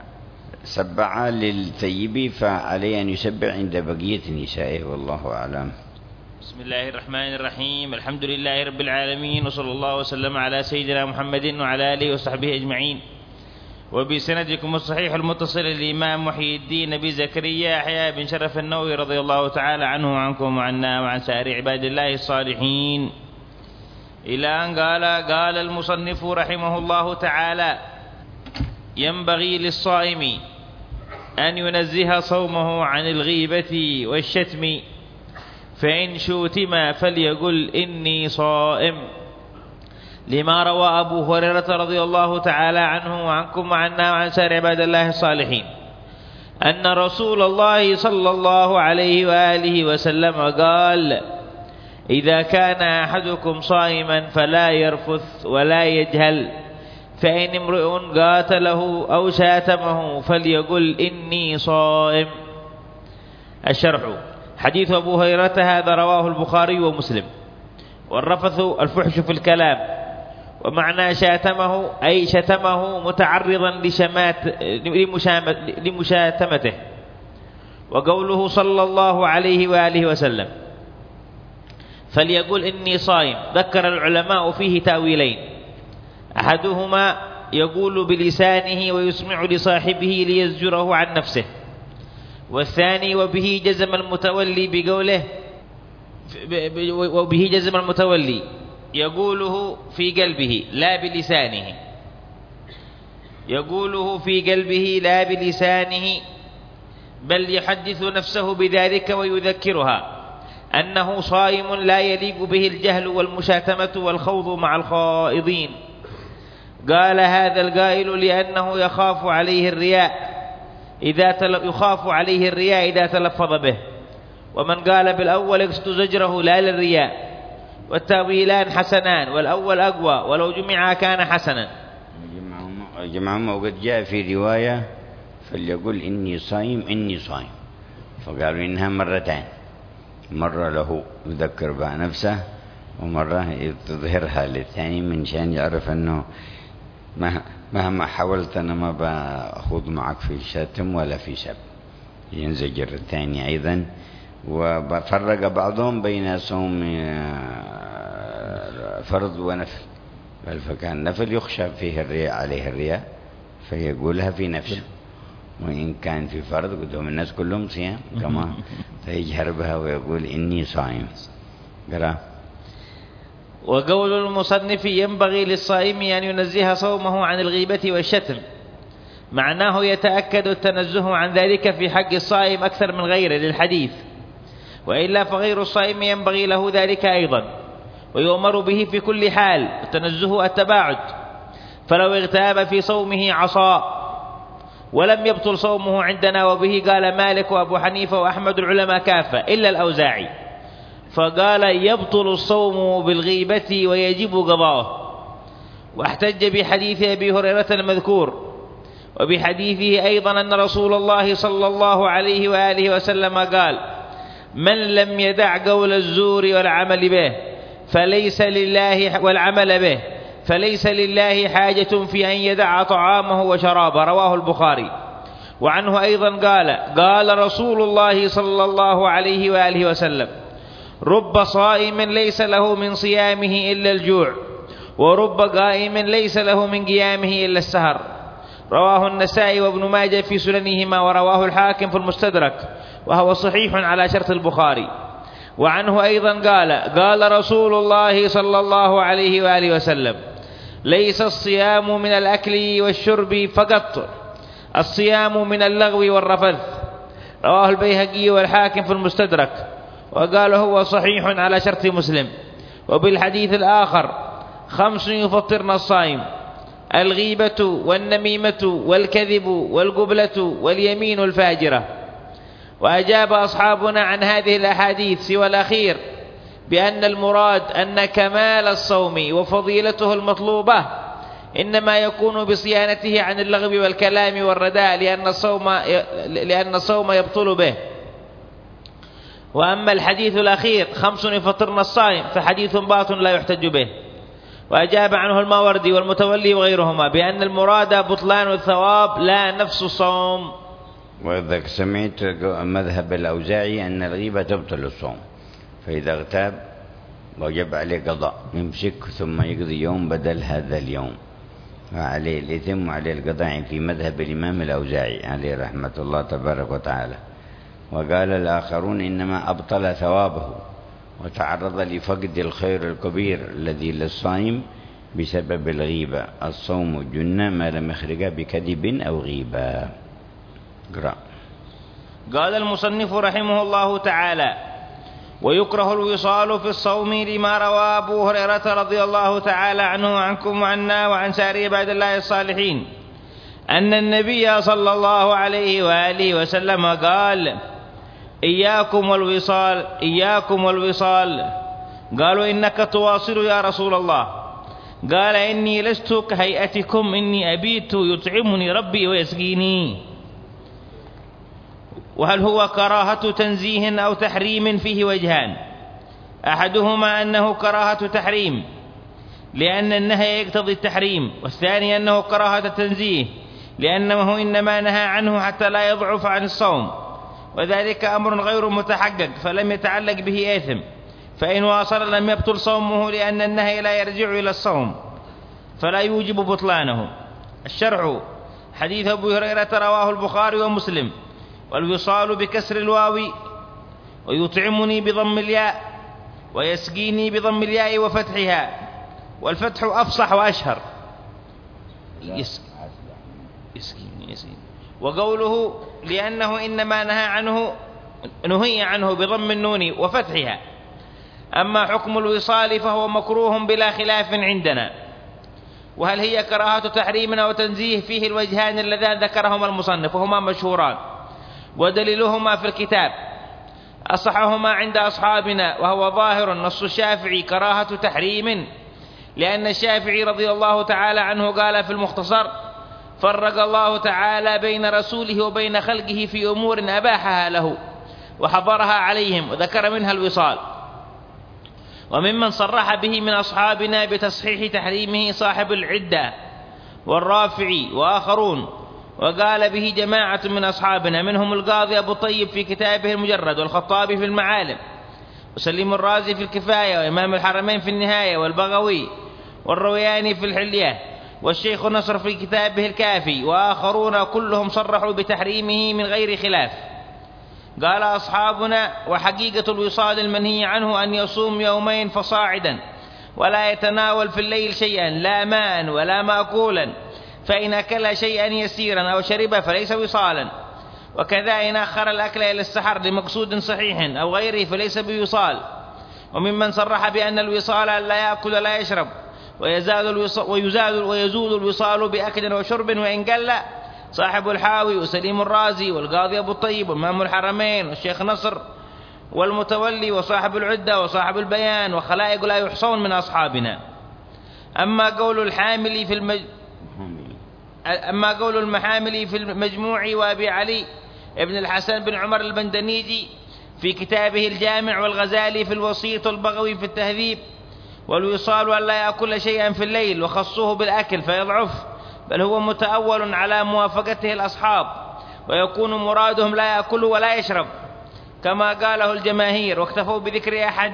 سبع للثيب فعليه أن يسبع عند بقية نسائه، والله أعلم. بسم الله الرحمن الرحيم. الحمد لله رب العالمين، وصلى الله وسلم على سيدنا محمد وعلى آله وصحبه أجمعين. وبسندكم الصحيح المتصل للإمام محي الدين أبي زكريا يحيى بن شرف النووي رضي الله تعالى عنه وعنكم وعنا وعن سائر عباد الله الصالحين، إلى أن قال قال المصنف رحمه الله تعالى: ينبغي للصائم أن ينزه صومه عن الغيبة والشتم، فإن شوتم فليقل إني صائم، لما روى أبو هريرة رضي الله تعالى عنه وعنكم وعنا وعن سائر عباد الله الصالحين أن رسول الله صلى الله عليه وآله وسلم قال: إذا كان أحدكم صائما فلا يرفث ولا يجهل، فإن امرؤ قاتله أو شاتمه فليقل إني صائم. الشرح: حديث أبو هريرة هذا رواه البخاري ومسلم. والرفث الفحش في الكلام، ومعنى شاتمه أي شتمه متعرضا لشمات لمشاتمته. وقوله صلى الله عليه وآله وسلم فليقول إني صائم، ذكر العلماء فيه تأويلين: أحدهما يقول بلسانه ويسمع لصاحبه ليزجره عن نفسه، والثاني وبه جزم المتولي بقوله وبه جزم المتولي يقوله في قلبه لا بلسانه، يقوله في قلبه لا بلسانه، بل يحدث نفسه بذلك ويذكرها أنه صائم لا يليق به الجهل والمشاتمة والخوض مع الخائضين. قال هذا القائل لأنه يخاف عليه الرياء إذا يخاف عليه الرياء إذا تلفظ به، ومن قال بالأول يقصد زجره لا للرياء، والتأويلان حسنان، والأول أقوى ولو جمع كان حسنا. جمعهم وقد جاء في رواية فليقول إني صائم إني صائم، فقالوا إنها مرتين، مرة له يذكر بها نفسه، ومرة تظهرها للثاني من شان يعرف أنه مهما حاولت أنا ما بأخوض معك في شتم ولا في سب، ينزجر الثاني أيضا. وفرق بعضهم بين صوم فرض ونفل، بل فكان نفل يخشى فيه الرياء عليه الرياء فيقولها في نفسه، وإن كان في فرض قدام الناس كلهم صيام كما فيجهر بها ويقول إني صائم. قرأ. وقول المصنف ينبغي للصائم أن ينزه صومه عن الغيبة والشتم، معناه يتأكد التنزه عن ذلك في حق الصائم أكثر من غيره للحديث، وإلا فغير الصائم ينبغي له ذلك أيضا، ويؤمر به في كل حال. التنزه التباعد، فلو اغتاب في صومه عصى ولم يبطل صومه عندنا، وبه قال مالك وأبو حنيفة وأحمد العلماء كافة إلا الأوزاعي، فقال يبطل الصوم بالغيبة ويجب قضاؤه. واحتج بحديث أبي هريرة المذكور، وبحديثه أيضا أن رسول الله صلى الله عليه وآله وسلم قال: من لم يدع قول الزور والعمل به فليس لله والعمل به فليس لله حاجة في أن يدع طعامه وشرابه، رواه البخاري. وعنه أيضا قال: قال رسول الله صلى الله عليه وآله وسلم: رب صائم ليس له من صيامه إلا الجوع، ورب قائم ليس له من قيامه إلا السهر، رواه النسائي وابن ماجه في سننهما، ورواه الحاكم في المستدرك، وهو صحيح على شرط البخاري. وعنه أيضا قال: قال رسول الله صلى الله عليه وآله وسلم: ليس الصيام من الأكل والشرب فقط، الصيام من اللغو والرفث، رواه البيهقي والحاكم في المستدرك، وقال هو صحيح على شرط مسلم. وبالحديث الآخر: خمس يفطرن الصائم: الغيبة والنميمة والكذب والقبلة واليمين الفاجرة. وأجاب أصحابنا عن هذه الأحاديث سوى الأخير بأن المراد أن كمال الصوم وفضيلته المطلوبة إنما يكون بصيانته عن اللغو والكلام والرداء، لأن الصوم لأن الصوم يبطل به. وأما الحديث الأخير: خمس يفطرن الصائم، فحديث باطل لا يحتج به. وأجاب عنه الماوردي والمتولي وغيرهما بأن المراد بطلان الثواب لا نفس الصوم. وإذا سمعت مذهب الأوزاعي أن الغيبة تبطل الصوم، فإذا اغتاب وجب عليه قضاء، يمسك ثم يقضي يوم بدل هذا اليوم، وعليه الإثم وعليه القضاء في مذهب الإمام الأوزاعي عليه رحمة الله تبارك وتعالى. وقال الآخرون إنما أبطل ثوابه وتعرض لفقد الخير الكبير الذي للصائم بسبب الغيبة. الصوم جنة ما لم يخرج بكذب أو غيبة. قرأ. قال المصنف رحمه الله تعالى: ويكره الوصال في الصوم لما روى أبو هريرة رضي الله تعالى عنه وعنكم وعنا وعن سائر عباد الله الصالحين أن النبي صلى الله عليه وآله وسلم قال: إياكم والوصال إياكم والوصال. قالوا: إنك تواصل يا رسول الله؟ قال: إني لست كهيئتكم، إني أبيت يطعمني ربي ويسقيني. وهل هو كراهة تنزيه أو تحريم؟ فيه وجهان: أحدهما أنه كراهة تحريم لأن النهي يقتضي التحريم، والثاني أنه كراهة تنزيه لأنه إنما نهى عنه حتى لا يضعف عن الصوم، وذلك أمر غير متحقق فلم يتعلق به إثم، فإن واصل لم يبطل صومه لأن النهي لا يرجع إلى الصوم فلا يوجب بطلانه. الشرع: حديث أبو هريرة رواه البخاري ومسلم: والوصال بكسر الواو، ويطعمني بضم الياء، ويسقيني بضم الياء وفتحها، والفتح أفصح وأشهر. يسقيني يسقيني. وقوله لأنه إنما نهى عنه نهي عنه بضم النون وفتحها. أما حكم الوصال فهو مكروه بلا خلاف عندنا. وهل هي كراهة تحريم أو تنزيه؟ فيه الوجهان اللذان ذكرهما المصنف وهما مشهوران، ودليلهما في الكتاب أصحهما عند أصحابنا، وهو ظاهر نص الشافعي كراهة تحريم، لأن الشافعي رضي الله تعالى عنه قال في المختصر: فرق الله تعالى بين رسوله وبين خلقه في أمور أباحها له وحضرها عليهم، وذكر منها الوصال. وممن صرح به من أصحابنا بتصحيح تحريمه صاحب العدة والرافعي وآخرون، وقال به جماعة من أصحابنا منهم القاضي أبو طيب في كتابه المجرد، والخطابي في المعالم، وسليم الرازي في الكفاية، وإمام الحرمين في النهاية، والبغوي والروياني في الحلية، والشيخ نصر في كتابه الكافي، وآخرون كلهم صرحوا بتحريمه من غير خلاف. قال أصحابنا: وحقيقة الوصال المنهي عنه أن يصوم يومين فصاعدا ولا يتناول في الليل شيئا، لا ماء ولا مأكولا، فإن أكل شيئا يسيرا أو شرب فليس وصالا، وكذا إن أخر الأكل إلى السحر لمقصود صحيح أو غيره فليس بوصال. وممن صرح بأن الوصال لا يأكل ولا يشرب، ويزاد الوصال ويزاد ويزول الوصال بأكل وشرب وإن قل صاحب الحاوي وسليم الرازي والقاضي أبو الطيب وإمام الحرمين والشيخ نصر والمتولي وصاحب العدة وصاحب البيان وخلائق لا يحصون من أصحابنا. أما قول الحامل في المج... أما قول المحامل في المجموع وأبي علي ابن الحسن بن عمر البندنيجي في كتابه الجامع، والغزالي في الوسيط، والبغوي في التهذيب، والوصال أن لا يأكل شيئا في الليل، وخصوه بالأكل فيضعف، بل هو متأول على موافقته الأصحاب، ويكون مرادهم لا يأكل ولا يشرب كما قاله الجماهير، واكتفوا بذكر أحد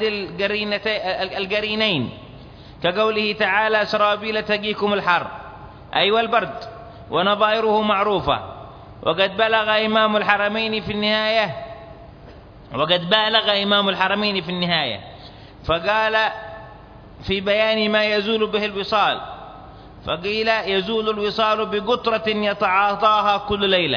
القرينين كقوله تعالى: سرابيل تقيكم الحر، أي والبرد، ونظائره معروفة. وقد بلغ إمام الحرمين في النهاية وقد بالغ إمام الحرمين في النهاية فقال في بيان ما يزول به الوصال، فقيل: يزول الوصال بقطرة يتعاطاها كل ليلة.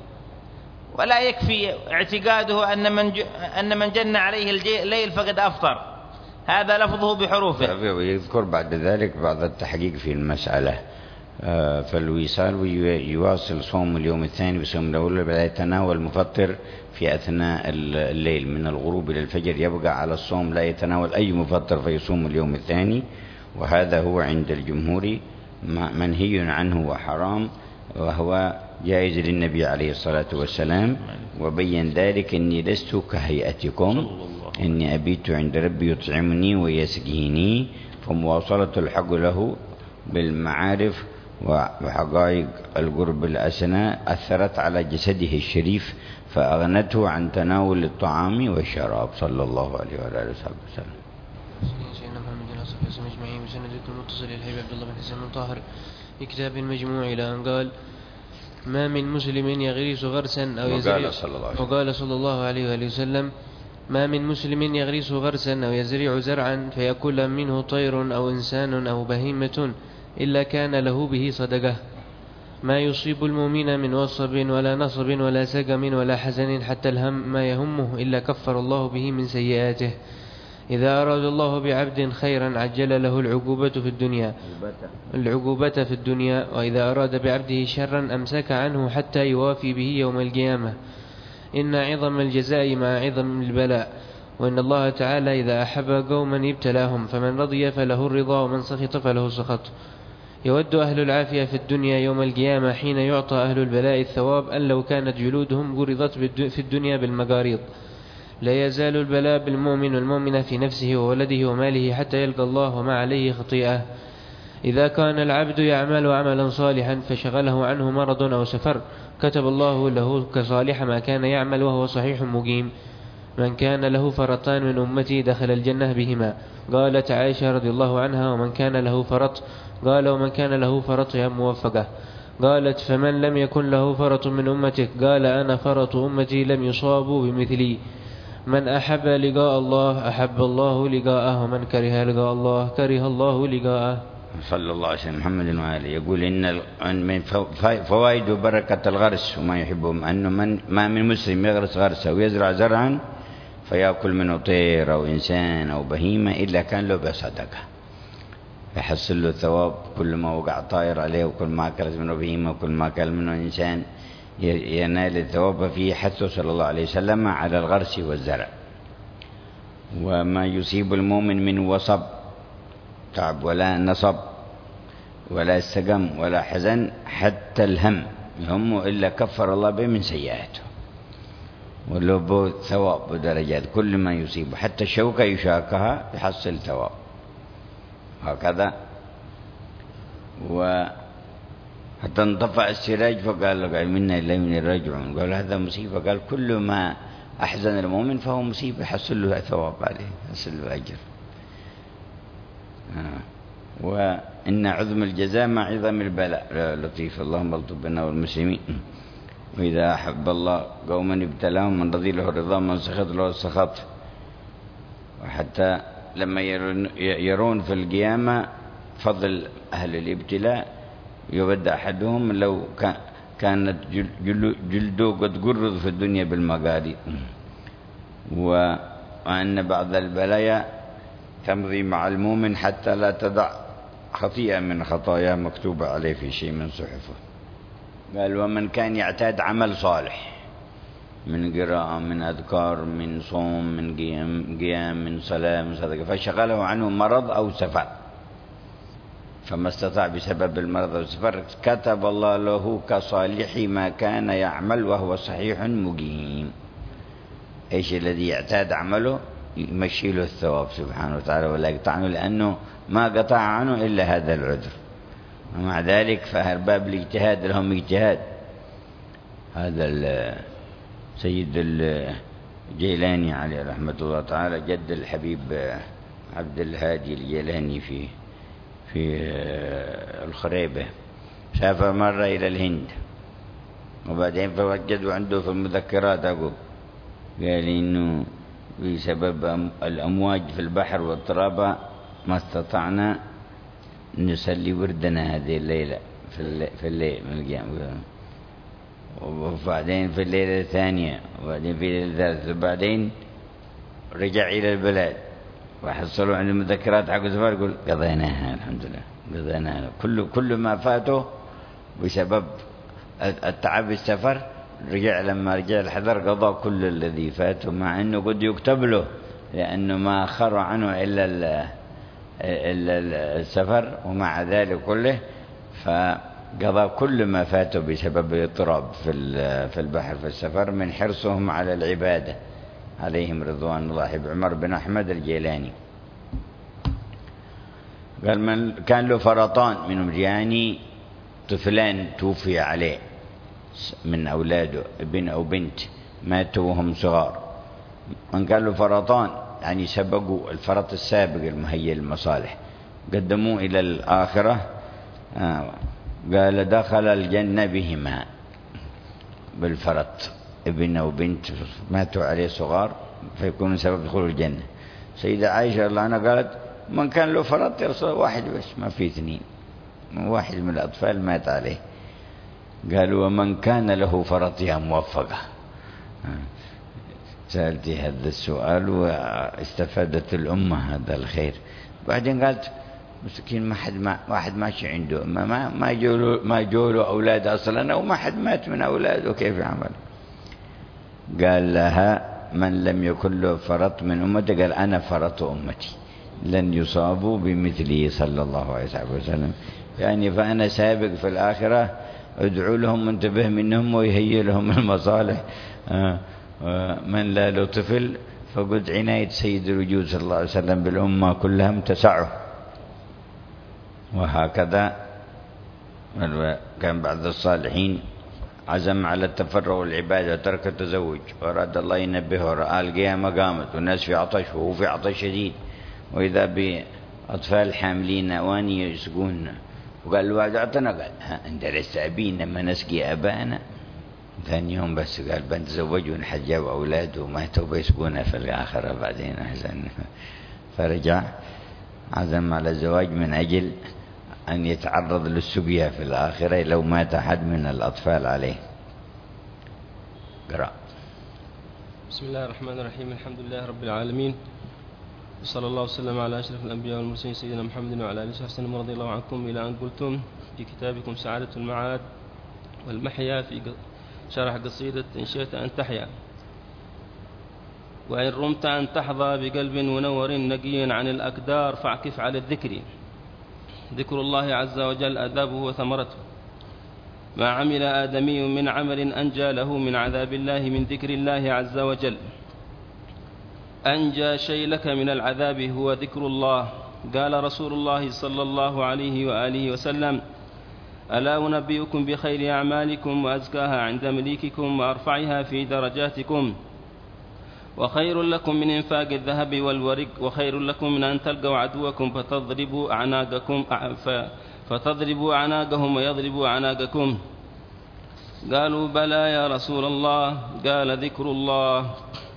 ولا يكفي اعتقاده أن من, ج... أن من جن عليه الليل فقد أفطر، هذا لفظه بحروفه. يذكر بعد ذلك بعض التحقيق في المسألة. فالوصال يواصل صوم اليوم الثاني بصوم الأول، ولا يتناول مفطر في أثناء الليل من الغروب إلى الفجر، يبقى على الصوم لا يتناول أي مفطر فيصوم اليوم الثاني. وهذا هو عند الجمهور منهي عنه وحرام، وهو جائز للنبي عليه الصلاة والسلام، وبين ذلك: إني لست كهيئتكم، إني أبيت عند ربي يطعمني ويسقيني. فمواصلة الحق له بالمعارف وحقائق القرب الأسنى أثرت على جسده الشريف فأغنته عن تناول الطعام والشراب صلى الله عليه وآله وسلم. سيدنا محمد الأصحاب أجمعين بسندكم المتصل الحبيب عبد الله بن حسين طاهر في كتاب المجموع إلى أن قال: ما من مسلم يغرس غرسا أو يزرع، وقال صلى الله عليه وآله وسلم: ما من مسلم يغرس غرسا أو يزرع زرعا فيأكل منه طير أو إنسان أو بهيمة إلا كان له به صدقة، ما يصيب المؤمن من وصب ولا نصب ولا سقم ولا حزن حتى الهم ما يهمه إلا كفر الله به من سيئاته. إذا أراد الله بعبد خيرا عجل له العقوبة في الدنيا العقوبة في الدنيا وإذا أراد بعبده شرا أمسك عنه حتى يوافي به يوم القيامة. إن عظم الجزاء مع عظم البلاء، وإن الله تعالى إذا أحب قوما ابتلاهم، فمن رضي فله الرضا ومن سخط فله السخط. يود أهل العافية في الدنيا يوم القيامة حين يعطى أهل البلاء الثواب أن لو كانت جلودهم قرضت في الدنيا بالمقاريض. لا يزال البلاء بالمؤمن والمؤمنة في نفسه وولده وماله حتى يلقى الله وما عليه خطيئة. إذا كان العبد يعمل عملا صالحا فشغله عنه مرض أو سفر كتب الله له كصالح ما كان يعمل وهو صحيح مقيم. من كان له فرطان من أمتي دخل الجنة بهما. قالت عائشة رضي الله عنها: ومن كان له فرط؟ قال: ومن كان له فرط يا موفقة. قالت: فمن لم يكن له فرط من أمتك؟ قال: أنا فرط أمتي لم يصابوا بمثلي. من أحب لقاء الله أحب الله لقاءه، ومن كره لقاء الله كره الله لقاءه. صلى الله عليه وسلم. محمد وآله يقول إن من فوائد وبركة الغرس وما يحبهم أنه من ما من مسلم يغرس غرسه ويزرع زرعا فيأكل منه طير أو إنسان أو بهيمة إلا كان له بصدقة، يحصل له ثواب كل ما وقع طائر عليه وكل ما أكلت منه بهيمة وكل ما أكل منه إنسان ينال الثواب. فيه حثه صلى الله عليه وسلم على الغرس والزرع. وما يصيب المؤمن من وصب تعب ولا نصب ولا سقم ولا حزن حتى الهم يهمه إلا كفر الله به من سيئاته، وله ثواب ودرجات. كل ما يصيب حتى الشوكة يشاكها يحصل ثواب هكذا. وحتى انطفأ السراج فقال له: منا إلا من الرجعون. قال: هذا مصيبة. قال: كل ما أحزن المؤمن فهو مصيبة يحصل له ثواب عليه، يحصل له أجر. آه. وإن عظم الجزاء مع عظم البلاء. لطيف. اللهم الطف بنا والمسلمين. وإذا أحب الله قوما ابتلاهم من رضي له الرضا من سخط له السخط. وحتى لما يرون في القيامة فضل أهل الابتلاء يود أحدهم لو كانت جلده قد قرض في الدنيا بالمقادير. وأن بعض البلايا تمضي مع المؤمن حتى لا تدع خطيئة من خطاياه مكتوبة عليه في شيء من صحفه. قال: ومن كان يعتاد عمل صالح من قراءة من أذكار من صوم من قيام, قيام من صلاة من صدقة فشغله عنه مرض أو سفر فما استطاع بسبب المرض أو السفر كتب الله له كصالح ما كان يعمل وهو صحيح مقيم. إيش الذي يعتاد عمله يمشي له الثواب سبحانه وتعالى ولا يقطع عنه، لأنه ما قطع عنه إلا هذا العذر. ومع ذلك فأرباب الاجتهاد لهم اجتهاد. هذا سيد الجيلاني عليه رحمة الله تعالى جد الحبيب عبد الهادي الجيلاني في في الخريبة سافر مرة إلى الهند وبعدين فوجدوا عنده في المذكرات أقول قال إنه بسبب الأمواج في البحر واضطرابها ما استطعنا نصلي وردنا هذه الليلة في الليل من القيام، وبعدين في الليلة الثانية وبعدين في الليلة الثالثة وبعدين رجع إلى البلاد وحصلوا عند المذكرات حق السفر يقول قضيناها الحمد لله قضيناها. كل كل ما فاته بسبب التعب السفر رجع لما رجع الحذر قضى كل الذي فاته، مع أنه قد يكتب له لأنه ما خر عنه إلا إلا السفر، ومع ذلك كله فقضى كل ما فاته بسبب الاضطراب في في البحر في السفر من حرصهم على العبادة عليهم رضوان الله. عمر بن أحمد الجيلاني. قال من كان له فرطان من يعني طفلان توفي عليه من أولاده ابن أو بنت ماتوا وهم صغار، من كان له فرطان يعني سبقوا الفرط السابق المهيئ للمصالح قدموه إلى الآخرة، آه قال دخل الجنة بهما بالفرط ابن أو بنت ماتوا عليه صغار فيكون سبب دخول الجنة. سيدة عائشة الله عنها قالت من كان له فرط يرسل واحد بس ما في اثنين، واحد من الأطفال مات عليه. قالوا ومن كان له فرط يا موفقة. سألتي هذا السؤال واستفادت الأمة هذا الخير. بعدين قالت مسكين ما حد ما واحد ماشي عنده ما ما ما جوله ما جوله أولاد أصلا أو ما حد مات من أولاده كيف يعمل؟ قال لها من لم يكن له فرط من أمتي قال أنا فرط أمتي لن يصابوا بمثلي صلى الله عليه وسلم، يعني فأنا سابق في الآخرة ادعو لهم وانتبه منهم ويهيئ لهم المصالح. من لا له طفل فقد عناية سيد الوجود صلى الله عليه وسلم بالأمة كلهم تسعه. وهكذا كان بعض الصالحين عزم على التفرغ والعبادة وترك التزوج، وأراد الله ينبهه ورأى القيامة قامت والناس في عطش وهو في عطش شديد، وإذا بأطفال حاملين أواني يسقون، وقال له واحد أعطنا قال ها أنت لست أبينا لما نسقي أبانا. ثاني يوم بس قال بنتزوج ونحجب أولاد وماتوا بيسقونا في الآخرة بعدين أحسن. فرجع عزم على الزواج من أجل أن يتعرض للسقيا في الآخرة لو مات أحد من الأطفال عليه. قرأ. بسم الله الرحمن الرحيم. الحمد لله رب العالمين، صلى الله وسلم على أشرف الأنبياء والمرسلين سيدنا محمد وعلى آله وصحبه وسلم، رضي الله عنكم إلى أن قلتم في كتابكم سعادة المعاد والمحيا في شرح قصيدة إن شئت أن تحيا. وإن رمت أن تحظى بقلب منور نقي عن الأكدار فاعكف على الذكر. ذكر الله عز وجل أذابه وثمرته. ما عمل آدمي من عمل أنجى له من عذاب الله من ذكر الله عز وجل. أنجى شيء لك من العذاب هو ذكر الله. قال رسول الله صلى الله عليه وآله وسلم: ألا أنبئكم بخير أعمالكم وأزكاها عند مليككم وأرفعها في درجاتكم، وخير لكم من إنفاق الذهب والورق، وخير لكم من أن تلقوا عدوكم فتضربوا أعناقكم فتضربوا أعناقهم ويضربوا أعناقكم. قالوا بلى يا رسول الله. قال ذكر الله.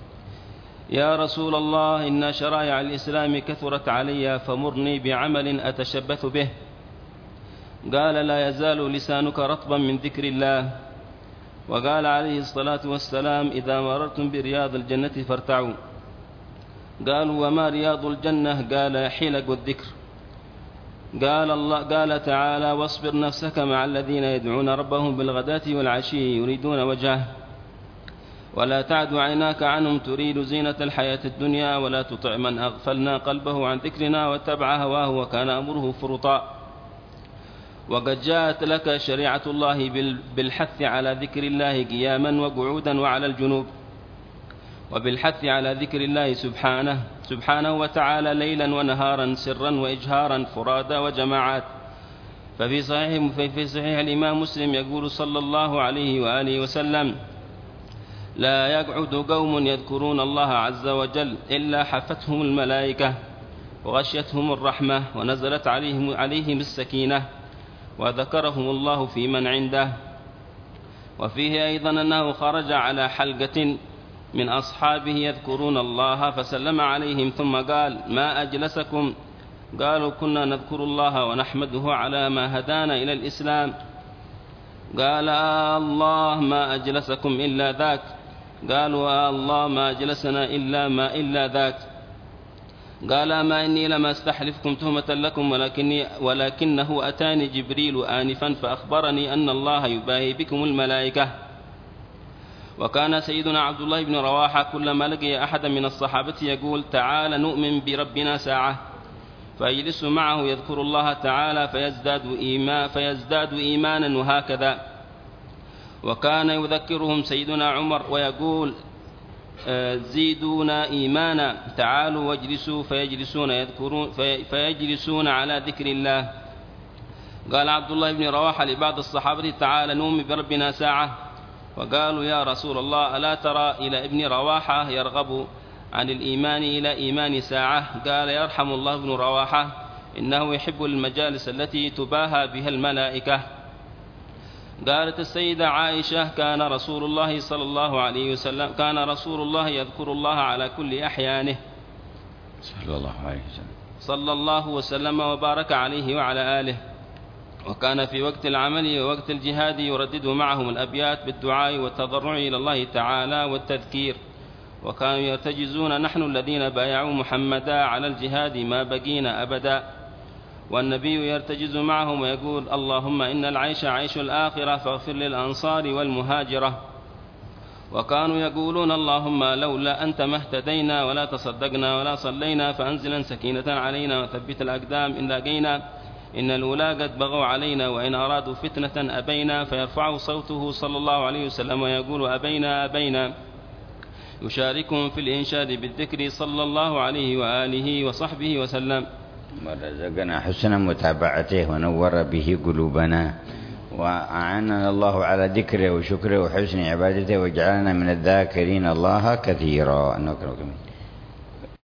يا رسول الله إن شرائع الإسلام كثرت علي فمرني بعمل أتشبث به. قال لا يزال لسانك رطبا من ذكر الله. وقال عليه الصلاة والسلام إذا مررتم برياض الجنة فارتعوا. قالوا وما رياض الجنة؟ قال حلق الذكر. قال الله قال تعالى واصبر نفسك مع الذين يدعون ربهم بالغداة والعشي يريدون وجهه ولا تعد عيناك عنهم تريد زينة الحياة الدنيا ولا تطع من أغفلنا قلبه عن ذكرنا واتبع هواه وكان أمره فرطا. وقد جاءت لك شريعة الله بالحث على ذكر الله قياما وقعودا وعلى الجنوب، وبالحث على ذكر الله سبحانه سبحانه وتعالى ليلا ونهارا سرا وإجهارا فرادا وجماعات. ففي صحيح, في صحيح الإمام مسلم يقول صلى الله عليه وآله وسلم: لا يقعد قوم يذكرون الله عز وجل إلا حفتهم الملائكة وغشيتهم الرحمة ونزلت عليهم, عليهم السكينة وذكرهم الله في من عنده. وفيه أيضا أنه خرج على حلقة من أصحابه يذكرون الله فسلم عليهم ثم قال: ما أجلسكم؟ قالوا: كنا نذكر الله ونحمده على ما هدانا إلى الإسلام. قال: آه الله ما أجلسكم إلا ذاك. قالوا: آه الله ما أجلسنا إلا ما إلا ذاك. قال: ما إني لما استحلفكم تهمة لكم ولكني ولكنه أتاني جبريل آنفا فأخبرني أن الله يباهي بكم الملائكة. وكان سيدنا عبد الله بن رواحة كلما لقي أحدا من الصحابة يقول: تعال نؤمن بربنا ساعة، فيجلس معه يذكر الله تعالى فيزداد, إيمان فيزداد إيمانا وهكذا. وكان يذكرهم سيدنا عمر ويقول: زيدونا إيمانا تعالوا واجلسوا فيجلسون يذكرون في فيجلسون على ذكر الله. قال عبد الله بن رواحة لبعض الصحابة تعال نوم بربنا ساعة، وقالوا يا رسول الله ألا ترى إلى ابن رواحة يرغب عن الإيمان إلى إيمان ساعة؟ قال يرحم الله ابن رواحة إنه يحب المجالس التي تباهى بها الملائكة. قالت السيدة عائشة كان رسول الله صلى الله عليه وسلم كان رسول الله يذكر الله على كل أحيانه صلى الله عليه وسلم صلى الله وسلم وبارك عليه وعلى آله، وكان في وقت العمل ووقت الجهاد يردد معهم الأبيات بالدعاء والتضرع إلى الله تعالى والتذكير، وكانوا يرتجزون نحن الذين بايعوا محمدا على الجهاد ما بقينا أبدا، والنبي يرتجز معهم ويقول اللهم إن العيش عيش الآخرة فاغفر للأنصار والمهاجرة. وكانوا يقولون اللهم لولا أنت ما اهتدينا ولا تصدقنا ولا صلينا فأنزلا سكينة علينا وثبت الأقدام إن لاقينا إن الأولى قد بغوا علينا وإن أرادوا فتنة أبينا، فيرفع صوته صلى الله عليه وسلم ويقول أبينا أبينا، يشاركهم في الإنشاد بالذكر صلى الله عليه وآله وصحبه وسلم. ورزقنا حسن متابعته ونور به قلوبنا، وأعاننا الله على ذكره وشكره وحسن عبادته، واجعلنا من الذاكرين الله كثيرا.